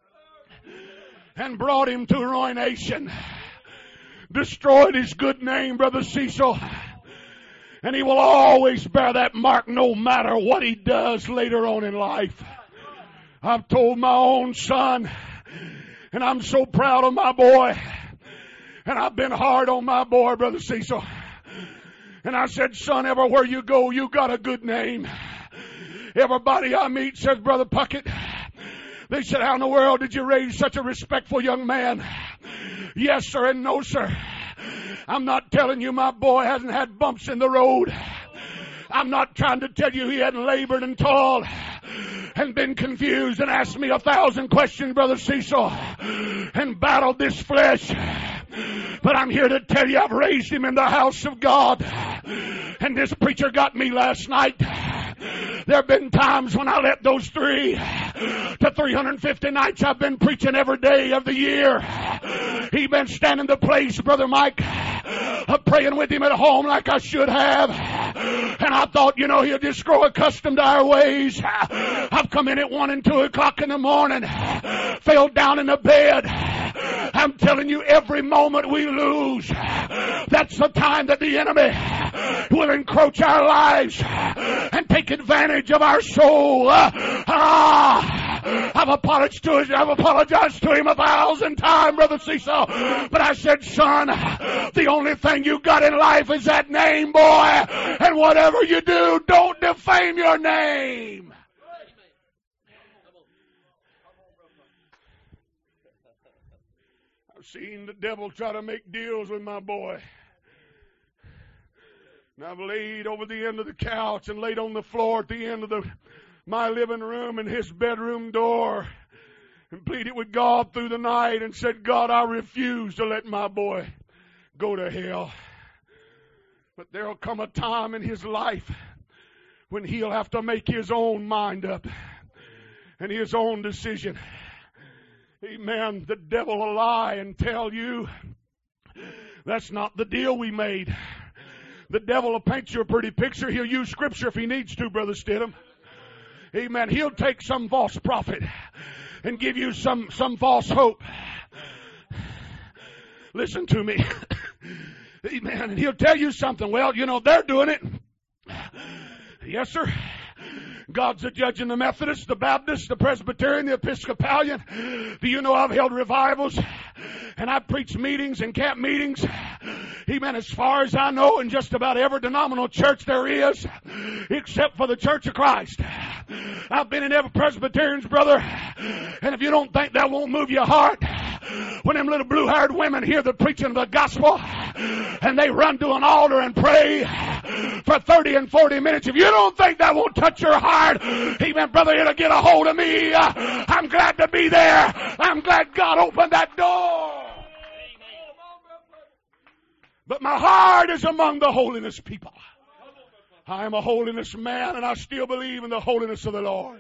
and brought him to ruination, destroyed his good name, Brother Cecil, and he will always bear that mark no matter what he does later on in life. I've told my own son, and I'm so proud of my boy. And I've been hard on my boy, Brother Cecil. And I said, son, everywhere you go, you got a good name. Everybody I meet says, Brother Puckett, they said, how in the world did you raise such a respectful young man? Yes, sir, and no, sir. I'm not telling you my boy hasn't had bumps in the road. I'm not trying to tell you he hadn't labored and toiled and been confused and asked me a thousand questions, Brother Cecil, and battled this flesh. But I'm here to tell you I've raised him in the house of God. And this preacher got me last night. There have been times when I let those three to three hundred fifty nights I've been preaching every day of the year. He's been standing the place, Brother Mike, praying with him at home like I should have. And I thought, you know, he'll just grow accustomed to our ways. I've come in at one and two o'clock in the morning, fell down in the bed. I'm telling you, every moment we lose, that's the time that the enemy will encroach our lives and take advantage of our soul. Ah, I've apologized to him, I've apologized to him a thousand times, Brother Cecil. But I said, son, the only thing you got in life is that name, boy. And whatever you do, don't defame your name. I've seen the devil try to make deals with my boy. And I've laid over the end of the couch and laid on the floor at the end of the my living room and his bedroom door and pleaded with God through the night and said, God, I refuse to let my boy go to hell. But there'll come a time in his life when he'll have to make his own mind up and his own decision. Amen. The devil will lie and tell you that's not the deal we made. The devil will paint you a pretty picture. He'll use scripture if he needs to, Brother Stidham. Amen. He'll take some false prophet and give you some, some false hope. Listen to me. Amen. And he'll tell you something. Well, you know, they're doing it. Yes, sir. God's the judge in the Methodist, the Baptist, the Presbyterian, the Episcopalian. Do you know I've held revivals and I've preached meetings and camp meetings? Amen. As far as I know, in just about every denominational church there is, except for the Church of Christ. I've been in every Presbyterian's, brother, and if you don't think that won't move your heart, when them little blue-haired women hear the preaching of the gospel and they run to an altar and pray for thirty and forty minutes, if you don't think that won't touch your heart, amen, brother, it'll get a hold of me. I'm glad to be there. I'm glad God opened that door. But my heart is among the holiness people. I am a holiness man, and I still believe in the holiness of the Lord.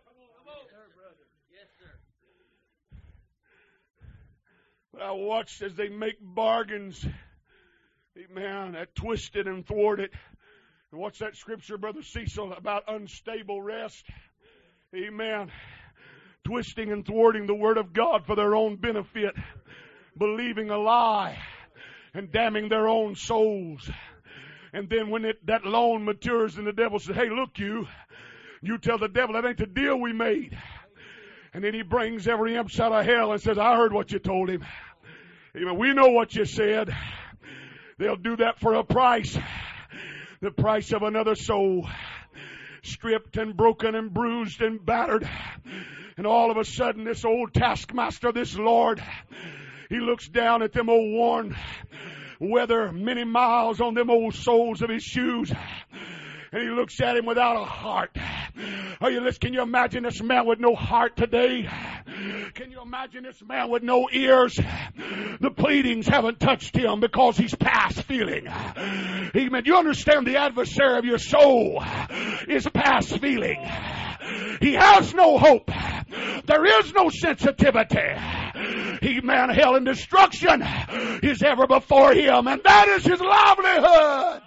But I watched as they make bargains, amen, at twisted and thwarted. And what's that scripture, Brother Cecil, about unstable rest? Amen. Twisting and thwarting the word of God for their own benefit, believing a lie and damning their own souls. And then when it, that loan matures and the devil says, hey, look, you, you tell the devil that ain't the deal we made. And then he brings every imp out of hell and says, I heard what you told him. Amen. We know what you said. They'll do that for a price. The price of another soul. Stripped and broken and bruised and battered. And all of a sudden this old taskmaster, this Lord, he looks down at them old worn weather many miles on them old soles of his shoes. And he looks at him without a heart. Are you listening? Can you imagine this man with no heart today? Can you imagine this man with no ears? The pleadings haven't touched him because he's past feeling. Amen. You understand the adversary of your soul is past feeling. He has no hope. There is no sensitivity. Amen. Hell and destruction is ever before him, and that is his livelihood.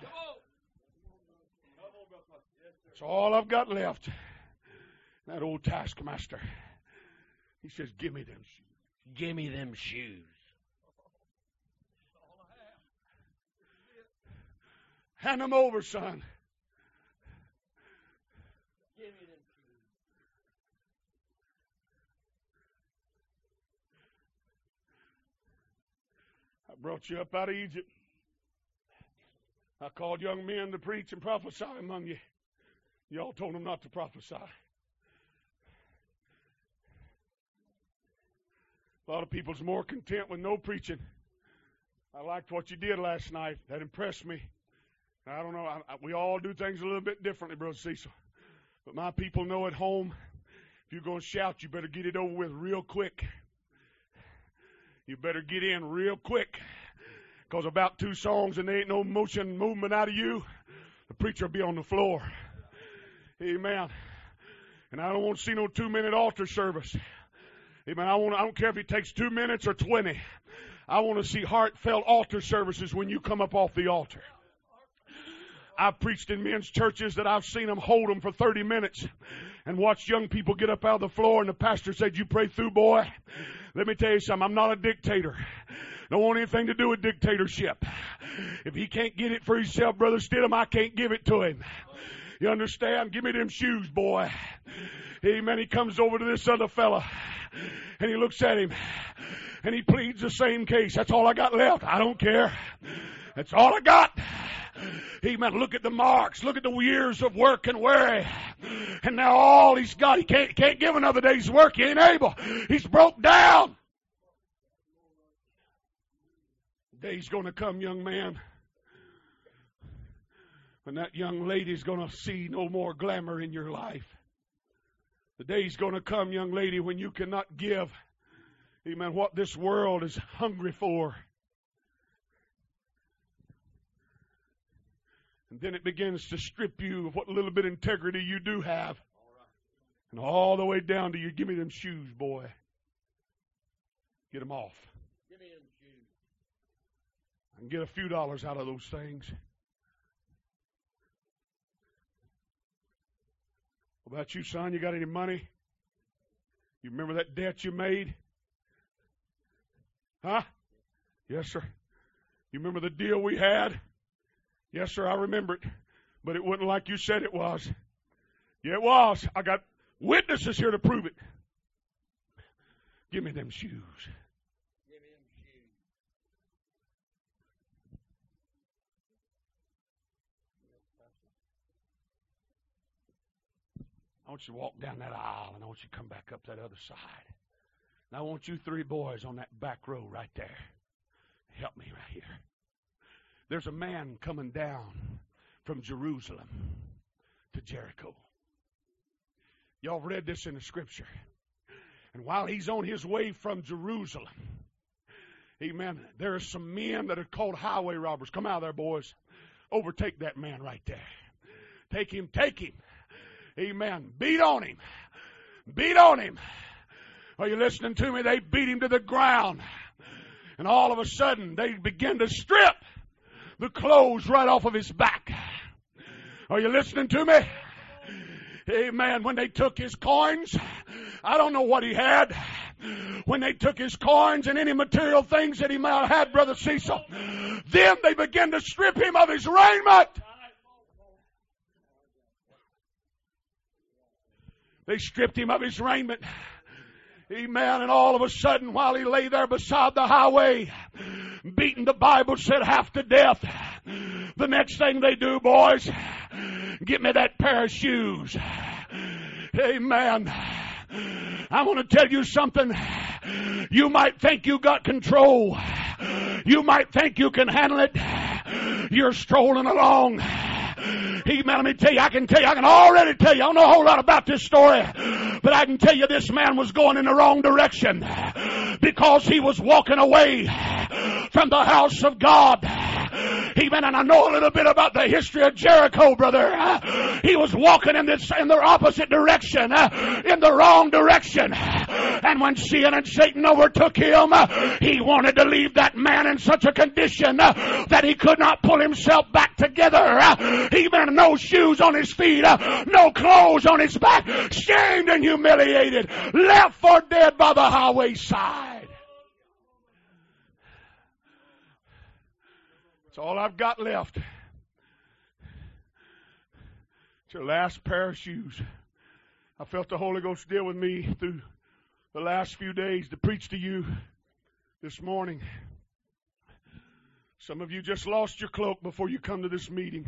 That's all I've got left. That old taskmaster. He says, give me them shoes. Give me them shoes. Hand them over, son. Give me them shoes. I brought you up out of Egypt. I called young men to preach and prophesy among you. Y'all told them not to prophesy. A lot of people's more content with no preaching. I liked what you did last night. That impressed me. I don't know. I, I, we all do things a little bit differently, Brother Cecil. But my people know at home, if you're going to shout, you better get it over with real quick. You better get in real quick. Because about two songs and there ain't no motion movement out of you, the preacher will be on the floor. Amen. And I don't want to see no two-minute altar service. Amen. I want. I don't care if it takes two minutes or twenty. I want to see heartfelt altar services when you come up off the altar. I've preached in men's churches that I've seen them hold them for thirty minutes and watch young people get up out of the floor, and the pastor said, you pray through, boy. Let me tell you something. I'm not a dictator. Don't want anything to do with dictatorship. If he can't get it for himself, Brother Stidham, I can't give it to him. You understand? Give me them shoes, boy. Amen. He comes over to this other fella and he looks at him and he pleads the same case. That's all I got left. I don't care. That's all I got. Amen. Look at the marks. Look at the years of work and worry. And now all he's got, he can't, can't give another day's work. He ain't able. He's broke down. The day's going to come, young man, when that young lady's going to see no more glamour in your life. The day's going to come, young lady, when you cannot give, amen, what this world is hungry for. And then it begins to strip you of what little bit of integrity you do have. And all the way down to you, give me them shoes, boy. Get them off. Give me them shoes. I can get a few dollars out of those things. What about you, son? You got any money? You remember that debt you made? Huh? Yes, sir. You remember the deal we had? Yes, sir, I remember it. But it wasn't like you said it was. Yeah, it was. I got witnesses here to prove it. Give me them shoes. Give me them shoes. I want you to walk down that aisle, and I want you to come back up that other side. And I want you three boys on that back row right there. Help me right here. There's a man coming down from Jerusalem to Jericho. Y'all read this in the scripture. And while he's on his way from Jerusalem, amen, there are some men that are called highway robbers. Come out of there, boys. Overtake that man right there. Take him, take him. Amen. Beat on him. Beat on him. Are you listening to me? They beat him to the ground. And all of a sudden, they begin to strip the clothes right off of his back. Are you listening to me? Amen. When they took his coins, I don't know what he had. When they took his coins and any material things that he might have had, Brother Cecil, then they began to strip him of his raiment. They stripped him of his raiment. Amen. And all of a sudden, while he lay there beside the highway, beaten, the Bible said, half to death, the next thing they do, boys, get me that pair of shoes. Amen. I want to tell you something. You might think you got control. You might think you can handle it. You're strolling along. Amen. Let me tell you, I can tell you, I can already tell you, I don't know a whole lot about this story, but I can tell you this man was going in the wrong direction because he was walking away from the house of God. Amen. And I know a little bit about the history of Jericho, brother. He was walking in this, in the opposite direction, in the wrong direction. And when sin and Satan overtook him, he wanted to leave that man in such a condition that he could not pull himself back together. Even no shoes on his feet, no clothes on his back, shamed and humiliated, left for dead by the highway side. That's all I've got left. It's your last pair of shoes. I felt the Holy Ghost deal with me through the last few days to preach to you this morning. Some of you just lost your cloak before you come to this meeting.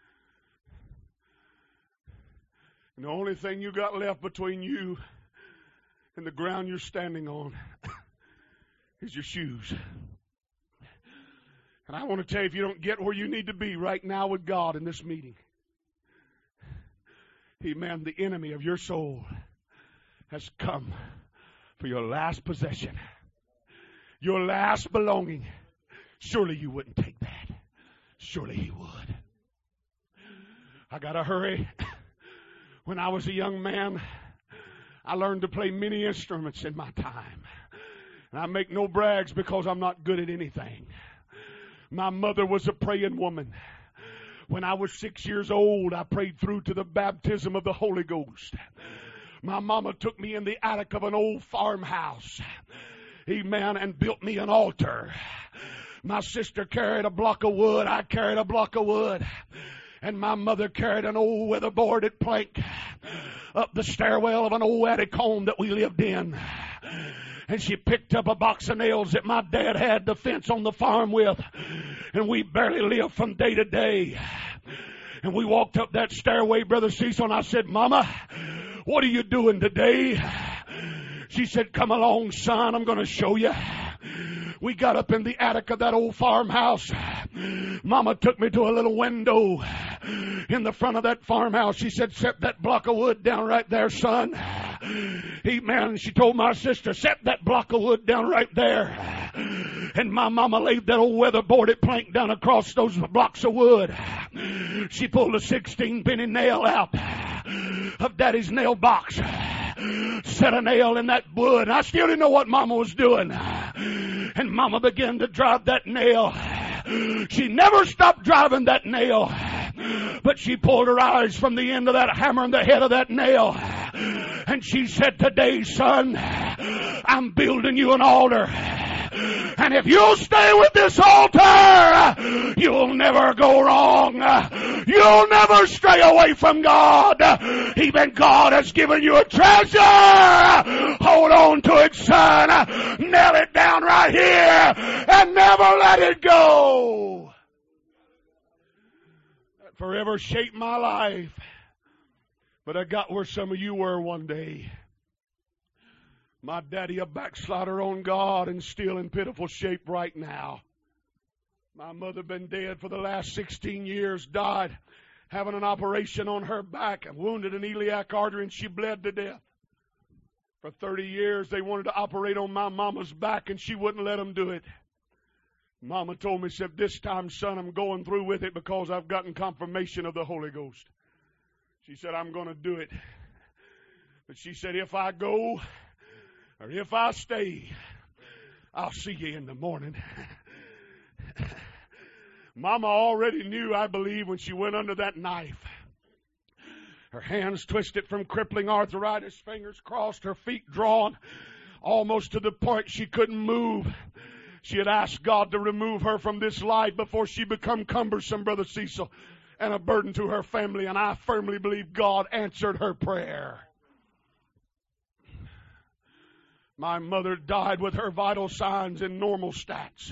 And the only thing you got left between you and the ground you're standing on is your shoes. And I want to tell you, if you don't get where you need to be right now with God in this meeting, amen, the enemy of your soul has come for your last possession, your last belonging. Surely you wouldn't take that. Surely he would. I got to hurry. When I was a young man, I learned to play many instruments in my time. And I make no brags because I'm not good at anything. My mother was a praying woman. When I was six years old, I prayed through to the baptism of the Holy Ghost. My mama took me in the attic of an old farmhouse, amen, and built me an altar. My sister carried a block of wood. I carried a block of wood. And my mother carried an old weatherboarded plank up the stairwell of an old attic home that we lived in. And she picked up a box of nails that my dad had the fence on the farm with. And we barely lived from day to day. And we walked up that stairway, Brother Cecil, and I said, Mama, what are you doing today? She said, come along, son, I'm going to show you. We got up in the attic of that old farmhouse. Mama took me to a little window in the front of that farmhouse. She said, set that block of wood down right there, son. Amen. She told my sister, set that block of wood down right there. And my mama laid that old weatherboarded plank down across those blocks of wood. She pulled a sixteen penny nail out of Daddy's nail box. Set a nail in that wood. I still didn't know what Mama was doing. And Mama began to drive that nail. She never stopped driving that nail. But she pulled her eyes from the end of that hammer and the head of that nail. And she said, today, son, I'm building you an altar. And if you'll stay with this altar, you'll never go wrong. You'll never stray away from God. Even God has given you a treasure. Hold on to it, son. Nail it down right here and never let it go. That forever shaped my life. But I got where some of you were one day. My daddy a backslider on God and still in pitiful shape right now. My mother been dead for the last sixteen years, died having an operation on her back, wounded an iliac artery, and she bled to death. For thirty years they wanted to operate on my mama's back and she wouldn't let them do it. Mama told me, said, this time, son, I'm going through with it because I've gotten confirmation of the Holy Ghost. She said, I'm going to do it. But she said, if I go, or if I stay, I'll see you in the morning. Mama already knew, I believe, when she went under that knife. Her hands twisted from crippling arthritis, fingers crossed, her feet drawn, almost to the point she couldn't move. She had asked God to remove her from this life before she become cumbersome, Brother Cecil, and a burden to her family, and I firmly believe God answered her prayer. My mother died with her vital signs in normal stats.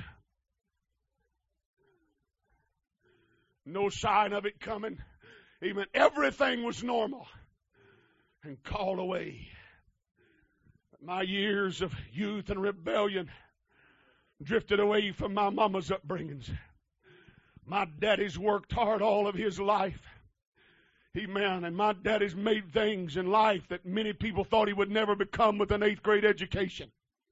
No sign of it coming. Even everything was normal and called away. My years of youth and rebellion drifted away from my mama's upbringings. My daddy's worked hard all of his life. Amen. And my daddy's made things in life that many people thought he would never become with an eighth grade education.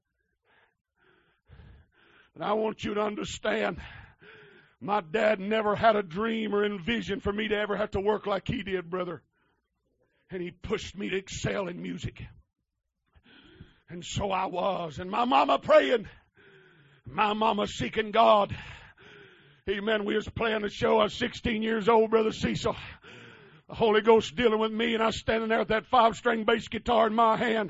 But I want you to understand, my dad never had a dream or envision for me to ever have to work like he did, brother. And he pushed me to excel in music. And so I was. And my mama praying. My mama seeking God. Amen. We was playing a show. I was sixteen years old, Brother Cecil. The Holy Ghost dealing with me, and I was standing there with that five-string bass guitar in my hand.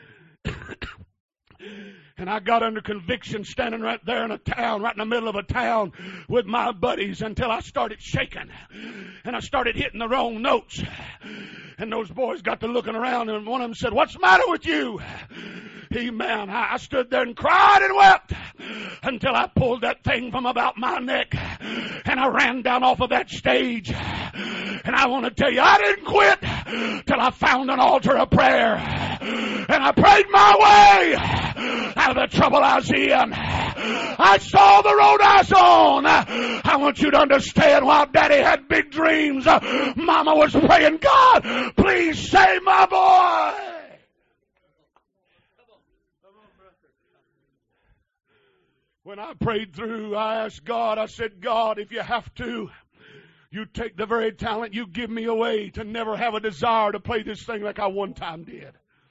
And I got under conviction standing right there in a town, right in the middle of a town with my buddies until I started shaking. And I started hitting the wrong notes. And those boys got to looking around, and one of them said, what's the matter with you? Amen. I stood there and cried and wept until I pulled that thing from about my neck and I ran down off of that stage. And I want to tell you, I didn't quit till I found an altar of prayer. And I prayed my way out of the trouble I was in. I saw the road I was on. I want you to understand, while Daddy had big dreams, Mama was praying, God, please save my boy. When I prayed through, I asked God, I said, God, if you have to, you take the very talent you give me away to never have a desire to play this thing like I one time did.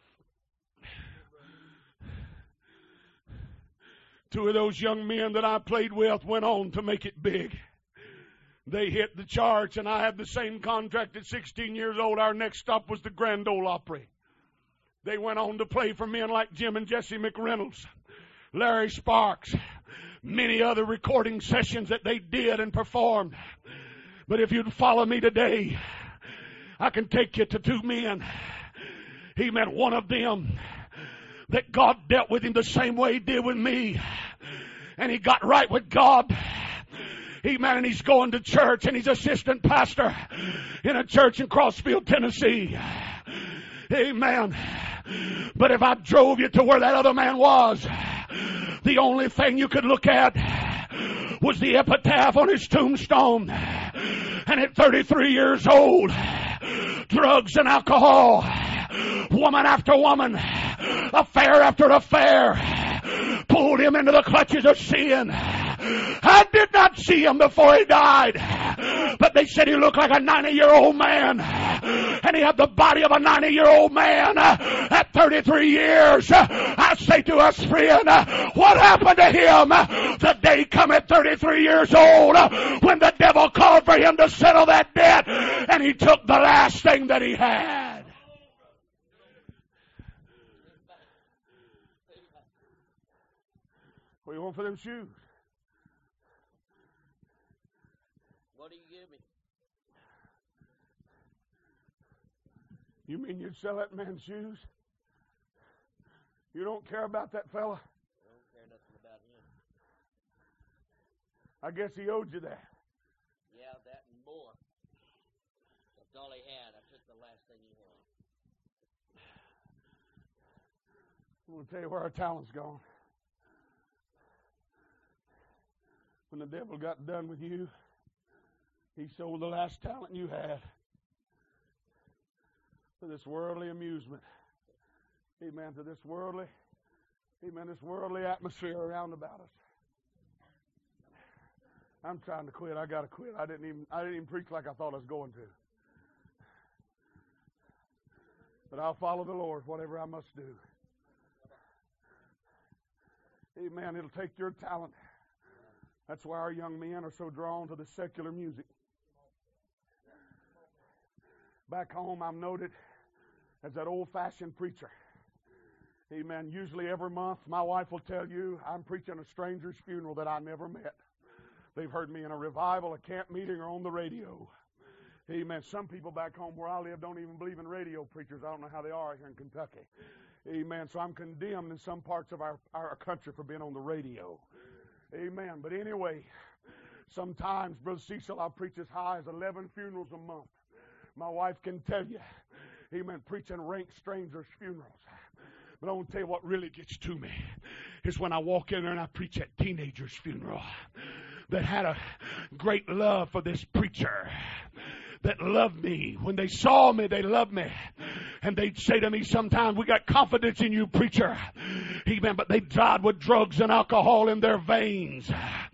Two of those young men that I played with went on to make it big. They hit the charts, and I had the same contract at sixteen years old. Our next stop was the Grand Ole Opry. They went on to play for men like Jim and Jesse McReynolds, Larry Sparks, many other recording sessions that they did and performed. But if you'd follow me today, I can take you to two men. He met one of them that God dealt with him the same way he did with me. And he got right with God. Amen. And he's going to church, and he's assistant pastor in a church in Crossfield, Tennessee. Amen. But if I drove you to where that other man was, the only thing you could look at was the epitaph on his tombstone. And at thirty-three years old, drugs and alcohol woman after woman, affair after affair, pulled him into the clutches of sin. I did not see him before he died, but they said he looked like a ninety-year-old man, and he had the body of a ninety-year-old man at thirty-three years. I say to us, friend, what happened to him? The day come at thirty-three years old when the devil called for him to settle that debt, and he took the last thing that he had. What do you want for them shoes? What do you give me? You mean you'd sell that man's shoes? You don't care about that fella? I don't care nothing about him. I guess he owed you that. Yeah, that and more. That's all he had. I took the last thing he had. I'm going to tell you where our talent's gone. When the devil got done with you, he sold the last talent you had for this worldly amusement. Amen. To this worldly, amen, this worldly atmosphere around about us. I'm trying to quit. I got to quit. I didn't even I didn't even preach like I thought I was going to. But I'll follow the Lord, whatever I must do. Amen. It'll take your talent. That's why our young men are so drawn to the secular music. Back home, I'm noted as that old-fashioned preacher. Amen. Usually every month, my wife will tell you I'm preaching a stranger's funeral that I never met. They've heard me in a revival, a camp meeting, or on the radio. Amen. Some people back home where I live don't even believe in radio preachers. I don't know how they are here in Kentucky. Amen. So I'm condemned in some parts of our, our country for being on the radio. Amen. But anyway, sometimes, Brother Cecil, I'll preach as high as eleven funerals a month. My wife can tell you, amen, preaching rank strangers' funerals. But I want to tell you what really gets to me is when I walk in there and I preach at teenagers' funeral that had a great love for this preacher, that loved me. When they saw me, they loved me. And they'd say to me sometimes, we got confidence in you, preacher. Amen. But they died with drugs and alcohol in their veins.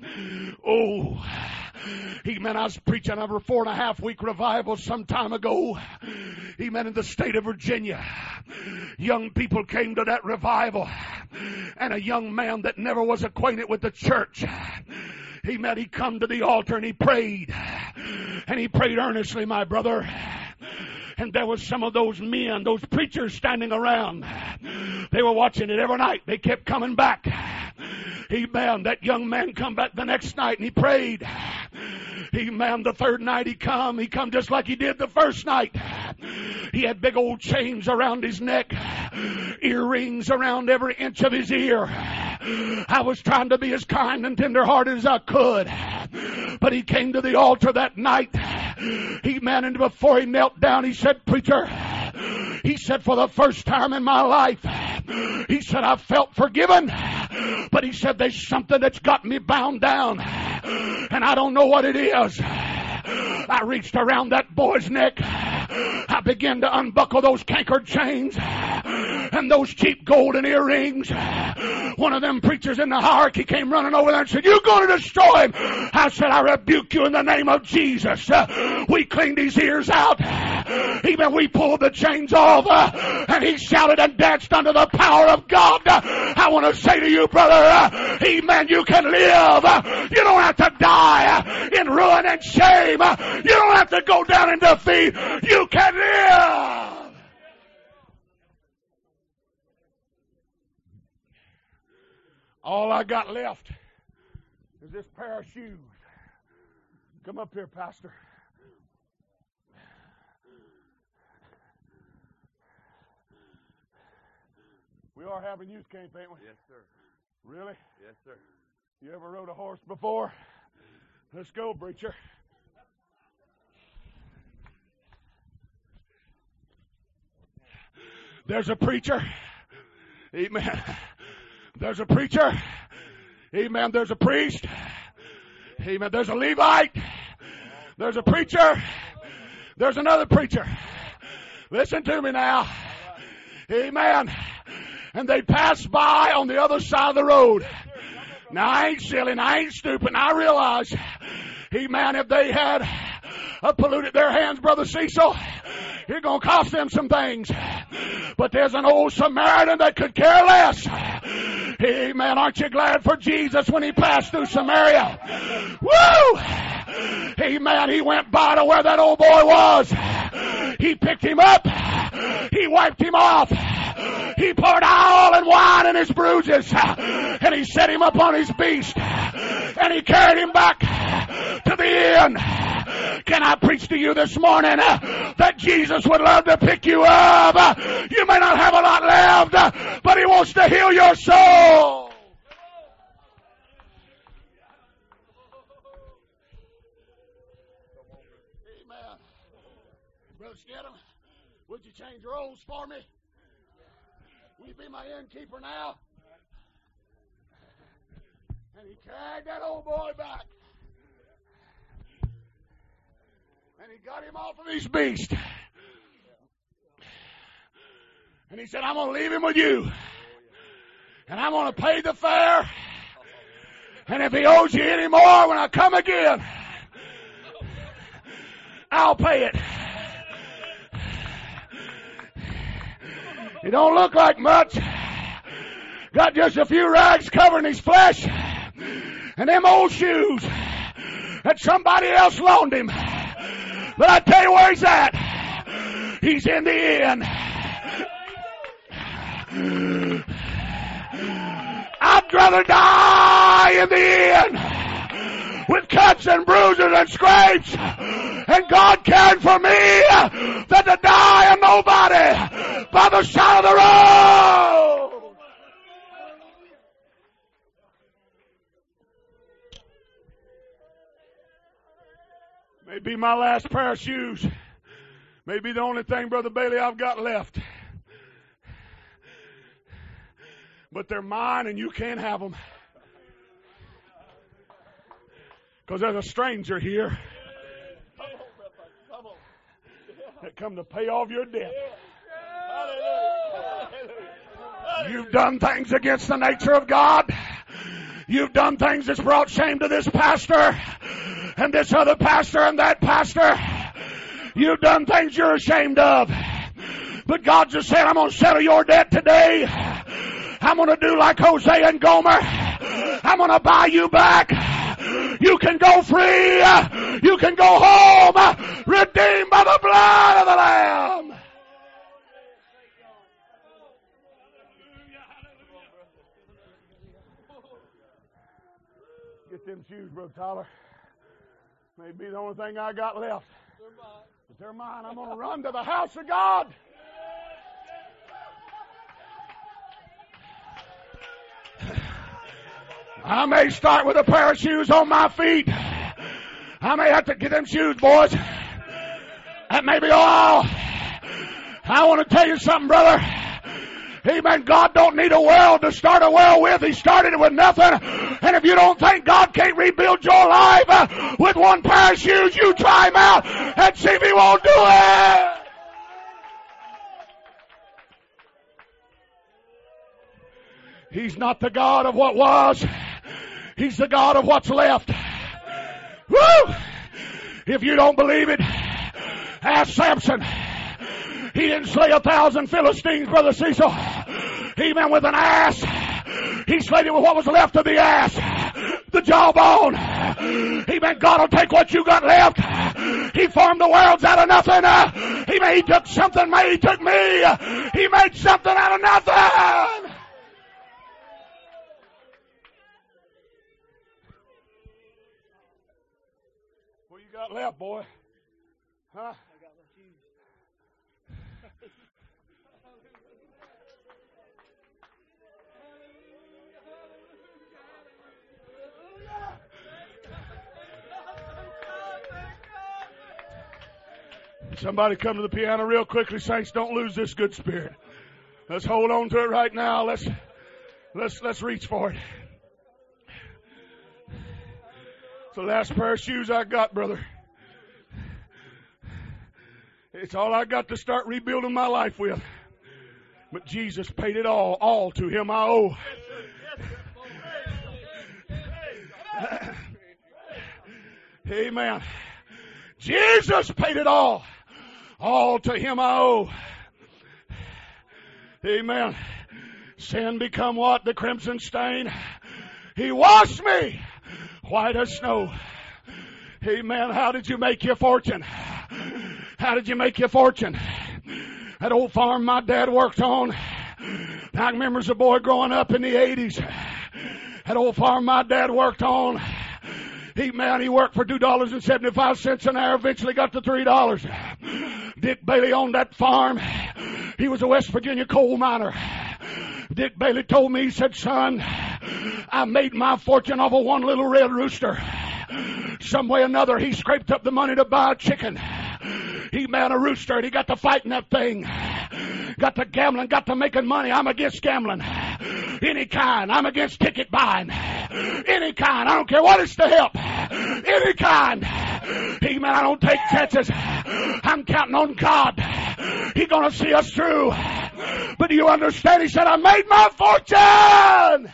Oh, amen. I was preaching over a four and a half week revival some time ago. Amen. In the state of Virginia. Young people came to that revival. And a young man that never was acquainted with the church, amen, he come to the altar and he prayed. And he prayed earnestly, my brother. And there was some of those men, those preachers standing around. They were watching it every night. They kept coming back. Amen. That young man come back the next night and he prayed. Amen. The third night he come. He come just like he did the first night. He had big old chains around his neck. Earrings around every inch of his ear. I was trying to be as kind and tender-hearted as I could. But he came to the altar that night. Amen. And before he knelt down, he said, preacher, he said, for the first time in my life, he said, I felt forgiven. But he said, there's something that's got me bound down. And I don't know what it is. I reached around that boy's neck. I began to unbuckle those cankered chains and those cheap golden earrings. One of them preachers in the hierarchy came running over there and said, you're going to destroy him. I said, I rebuke you in the name of Jesus. We cleaned his ears out. Even we pulled the chains off. And he shouted and danced under the power of God. I want to say to you, brother, amen, you can live. You don't have to die in ruin and shame. You don't have to go down in defeat. You can live. All I got left is this pair of shoes. Come up here, Pastor. We are having youth camp, ain't we? Yes, sir. Really? Yes, sir. You ever rode a horse before? Let's go, preacher. There's a preacher. Amen. There's a preacher. Amen. There's a priest. Amen. There's a Levite. There's a preacher. There's another preacher. Listen to me now. Amen. And they passed by on the other side of the road. Now, I ain't silly and I ain't stupid. And I realize, amen, if they had uh, polluted their hands, Brother Cecil, it's going to cost them some things. But there's an old Samaritan that could care less. Amen. Aren't you glad for Jesus when he passed through Samaria? Woo! Amen. He went by to where that old boy was. He picked him up. He wiped him off. He poured oil and wine in his bruises. And he set him up on his beast. And he carried him back to the inn. Can I preach to you this morning uh, that Jesus would love to pick you up? Uh, you may not have a lot left, uh, but he wants to heal your soul. Amen. Brother Stedham, would you change roles for me? Will you be my innkeeper now? And he carried that old boy back. And he got him off of his beast. And he said, I'm going to leave him with you. And I'm going to pay the fare. And if he owes you any more when I come again, I'll pay it. He don't look like much. Got just a few rags covering his flesh. And them old shoes that somebody else loaned him. But I tell you where he's at. He's in the inn. I'd rather die in the inn with cuts and bruises and scrapes and God caring for me than to die a nobody by the side of the road. May be my last pair of shoes. May be the only thing, Brother Bailey, I've got left. But they're mine and you can't have them. Because there's a stranger here that come to pay off your debt. You've done things against the nature of God. You've done things that's brought shame to this pastor and this other pastor and that pastor. You've done things you're ashamed of. But God just said, I'm going to settle your debt today. I'm going to do like Hosea and Gomer. I'm going to buy you back. You can go free. You can go home. Redeemed by the blood of the Lamb. Get them shoes, Brother Tyler. May be the only thing I got left. But they're mine. I'm going to run to the house of God. I may start with a pair of shoes on my feet. I may have to get them shoes, boys. That may be all. I want to tell you something, brother. Amen. God don't need a well to start a well with. He started it with nothing. And if you don't think God can't rebuild your life uh, with one pair of shoes, you try him out and see if he won't do it. He's not the God of what was. He's the God of what's left. Woo! If you don't believe it, ask Samson. He didn't slay a thousand Philistines, Brother Cecil. He went with an ass. He slayed it with what was left of the ass. The jawbone. He meant God will take what you got left. He formed the worlds out of nothing. He made, he took something, made, he took me. He made something out of nothing. What you got left, boy? Huh? Somebody come to the piano real quickly, saints. Don't lose this good spirit. Let's hold on to it right now. Let's let's let's reach for it. It's the last pair of shoes I got, brother. It's all I got to start rebuilding my life with. But Jesus paid it all. All to Him I owe. Amen. Jesus paid it all. All to Him I owe. Amen. Sin become what? The crimson stain. He washed me white as snow. Amen. How did you make your fortune? How did you make your fortune? That old farm my dad worked on. I remember as a boy growing up in the eighties. That old farm my dad worked on. He, man, he worked for two dollars and seventy-five cents an hour, eventually got to three dollars. Dick Bailey owned that farm. He was a West Virginia coal miner. Dick Bailey told me, he said, son, I made my fortune off of one little red rooster. Some way or another, he scraped up the money to buy a chicken. He man a rooster, and he got to fighting that thing. Got to gambling, got to making money. I'm against gambling. Any kind. I'm against ticket buying. Any kind. I don't care what it's to help. Any kind. He man, I don't take chances. I'm counting on God. He's gonna see us through. But do you understand? He said, I made my fortune.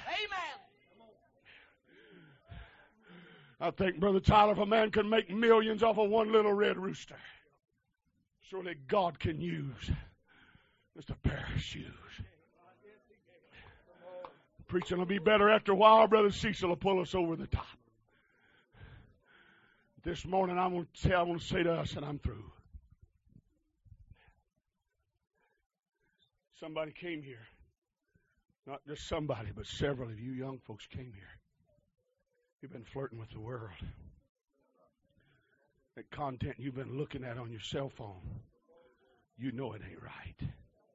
I think, Brother Tyler, if a man could make millions off of one little red rooster, surely God can use just a pair of shoes. Preaching will be better after a while. Brother Cecil will pull us over the top. This morning I'm going to tell, I'm going to say to us, and I'm through. Somebody came here. Not just somebody, but several of you young folks came here. You've been flirting with the world. That content you've been looking at on your cell phone, you know it ain't right.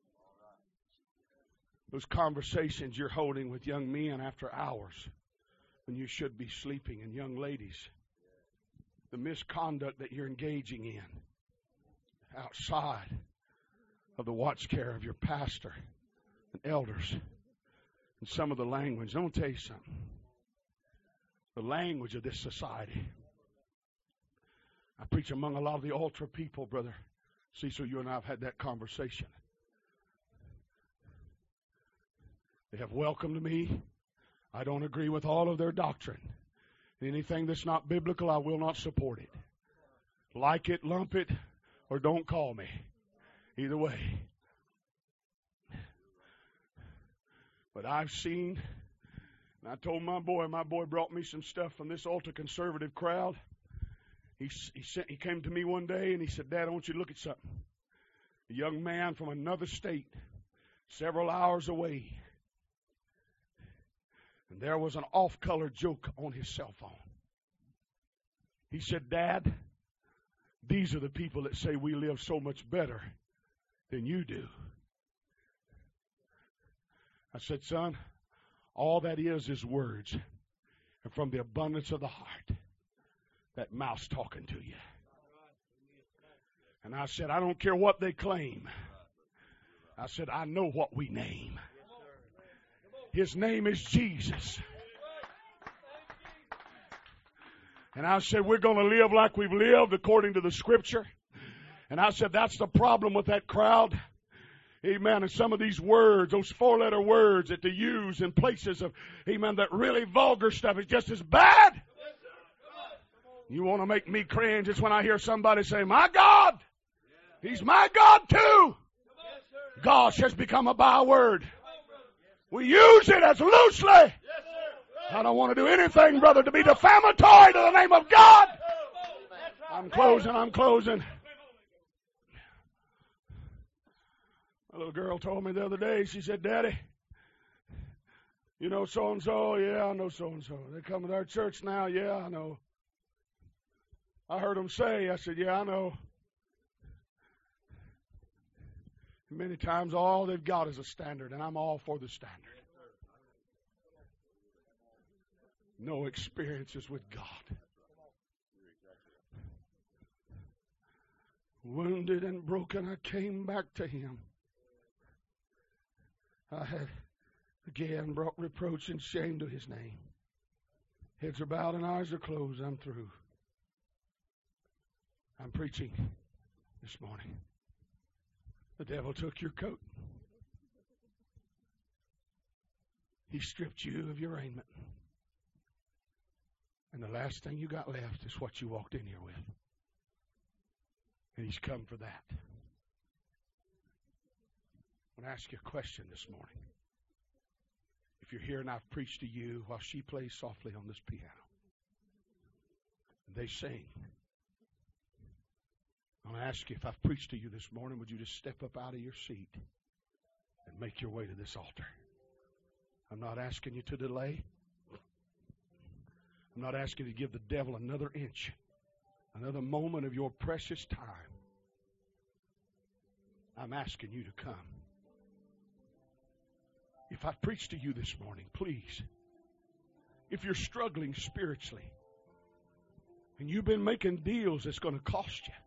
Those conversations you're holding with young men after hours when you should be sleeping, and young ladies, the misconduct that you're engaging in outside of the watch care of your pastor and elders, and some of the language. I'm going to tell you something. The language of this society. I preach among a lot of the ultra people, Brother Cecil. You and I have had that conversation. They have welcomed me. I don't agree with all of their doctrine. Anything that's not biblical, I will not support it. Like it, lump it, or don't call me. Either way. But I've seen, and I told my boy, my boy brought me some stuff from this ultra-conservative crowd. He, he, sent, he came to me one day and he said, Dad, I want you to look at something. A young man from another state, several hours away. And there was an off-color joke on his cell phone. He said, Dad, these are the people that say we live so much better than you do. I said, son, all that is is words. And from the abundance of the heart, that mouth's talking to you. And I said, I don't care what they claim. I said, I know what we name. His name is Jesus. And I said, we're going to live like we've lived according to the Scripture. And I said, that's the problem with that crowd. Amen. And some of these words, those four-letter words that they use in places of, amen, that really vulgar stuff is just as bad. You want to make me cringe? It's when I hear somebody say, my God, He's my God too. Gosh has become a byword. We use it as loosely. I don't want to do anything, brother, to be defamatory to the name of God. I'm closing, I'm closing. A little girl told me the other day, she said, Daddy, you know so-and-so? Yeah, I know so-and-so. They come to our church now? Yeah, I know. I heard them say, I said, yeah, I know. Many times all they've got is a standard, and I'm all for the standard. No experiences with God. Wounded and broken, I came back to Him. I had again brought reproach and shame to His name. Heads are bowed and eyes are closed. I'm through. I'm preaching this morning. The devil took your coat. He stripped you of your raiment. And the last thing you got left is what you walked in here with. And He's come for that. I want to ask you a question this morning. If you're here and I've preached to you while she plays softly on this piano, and they sing, I want to ask you, if I've preached to you this morning, would you just step up out of your seat and make your way to this altar? I'm not asking you to delay. I'm not asking you to give the devil another inch, another moment of your precious time. I'm asking you to come. If I've preached to you this morning, please, if you're struggling spiritually and you've been making deals that's going to cost you,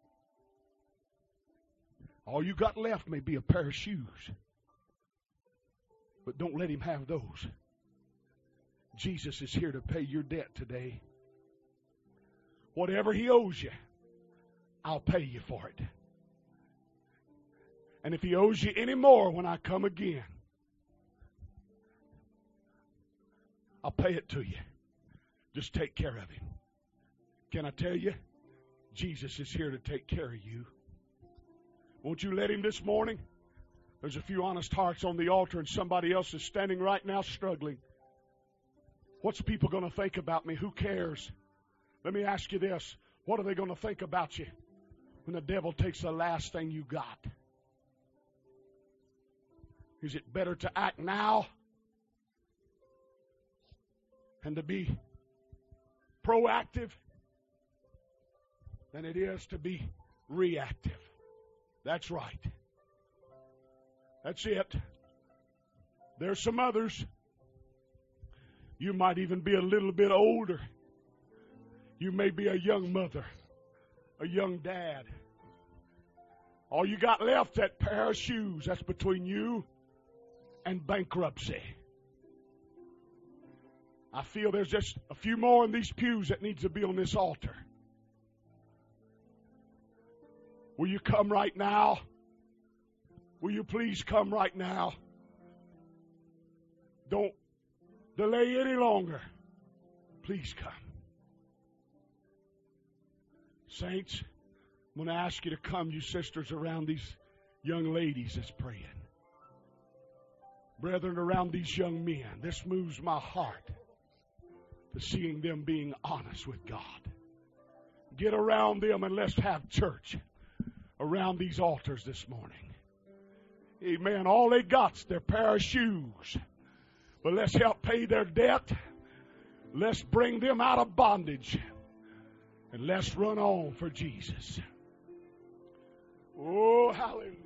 all you got left may be a pair of shoes, but don't let Him have those. Jesus is here to pay your debt today. Whatever He owes you, I'll pay you for it. And if He owes you any more when I come again, I'll pay it to you. Just take care of Him. Can I tell you? Jesus is here to take care of you. Won't you let Him this morning? There's a few honest hearts on the altar and somebody else is standing right now struggling. What's people going to think about me? Who cares? Let me ask you this. What are they going to think about you when the devil takes the last thing you got? Is it better to act now and to be proactive than it is to be reactive? That's right. That's it. There's some others. You might even be a little bit older. You may be a young mother, a young dad. All you got left, that pair of shoes, that's between you and bankruptcy. I feel there's just a few more in these pews that needs to be on this altar. Will you come right now? Will you please come right now? Don't delay any longer. Please come. Saints, I'm going to ask you to come, you sisters, around these young ladies that's praying. Brethren, around these young men. This moves my heart to seeing them being honest with God. Get around them and let's have church around these altars this morning. Amen. All they got's their pair of shoes. But let's help pay their debt. Let's bring them out of bondage. And let's run on for Jesus. Oh, hallelujah.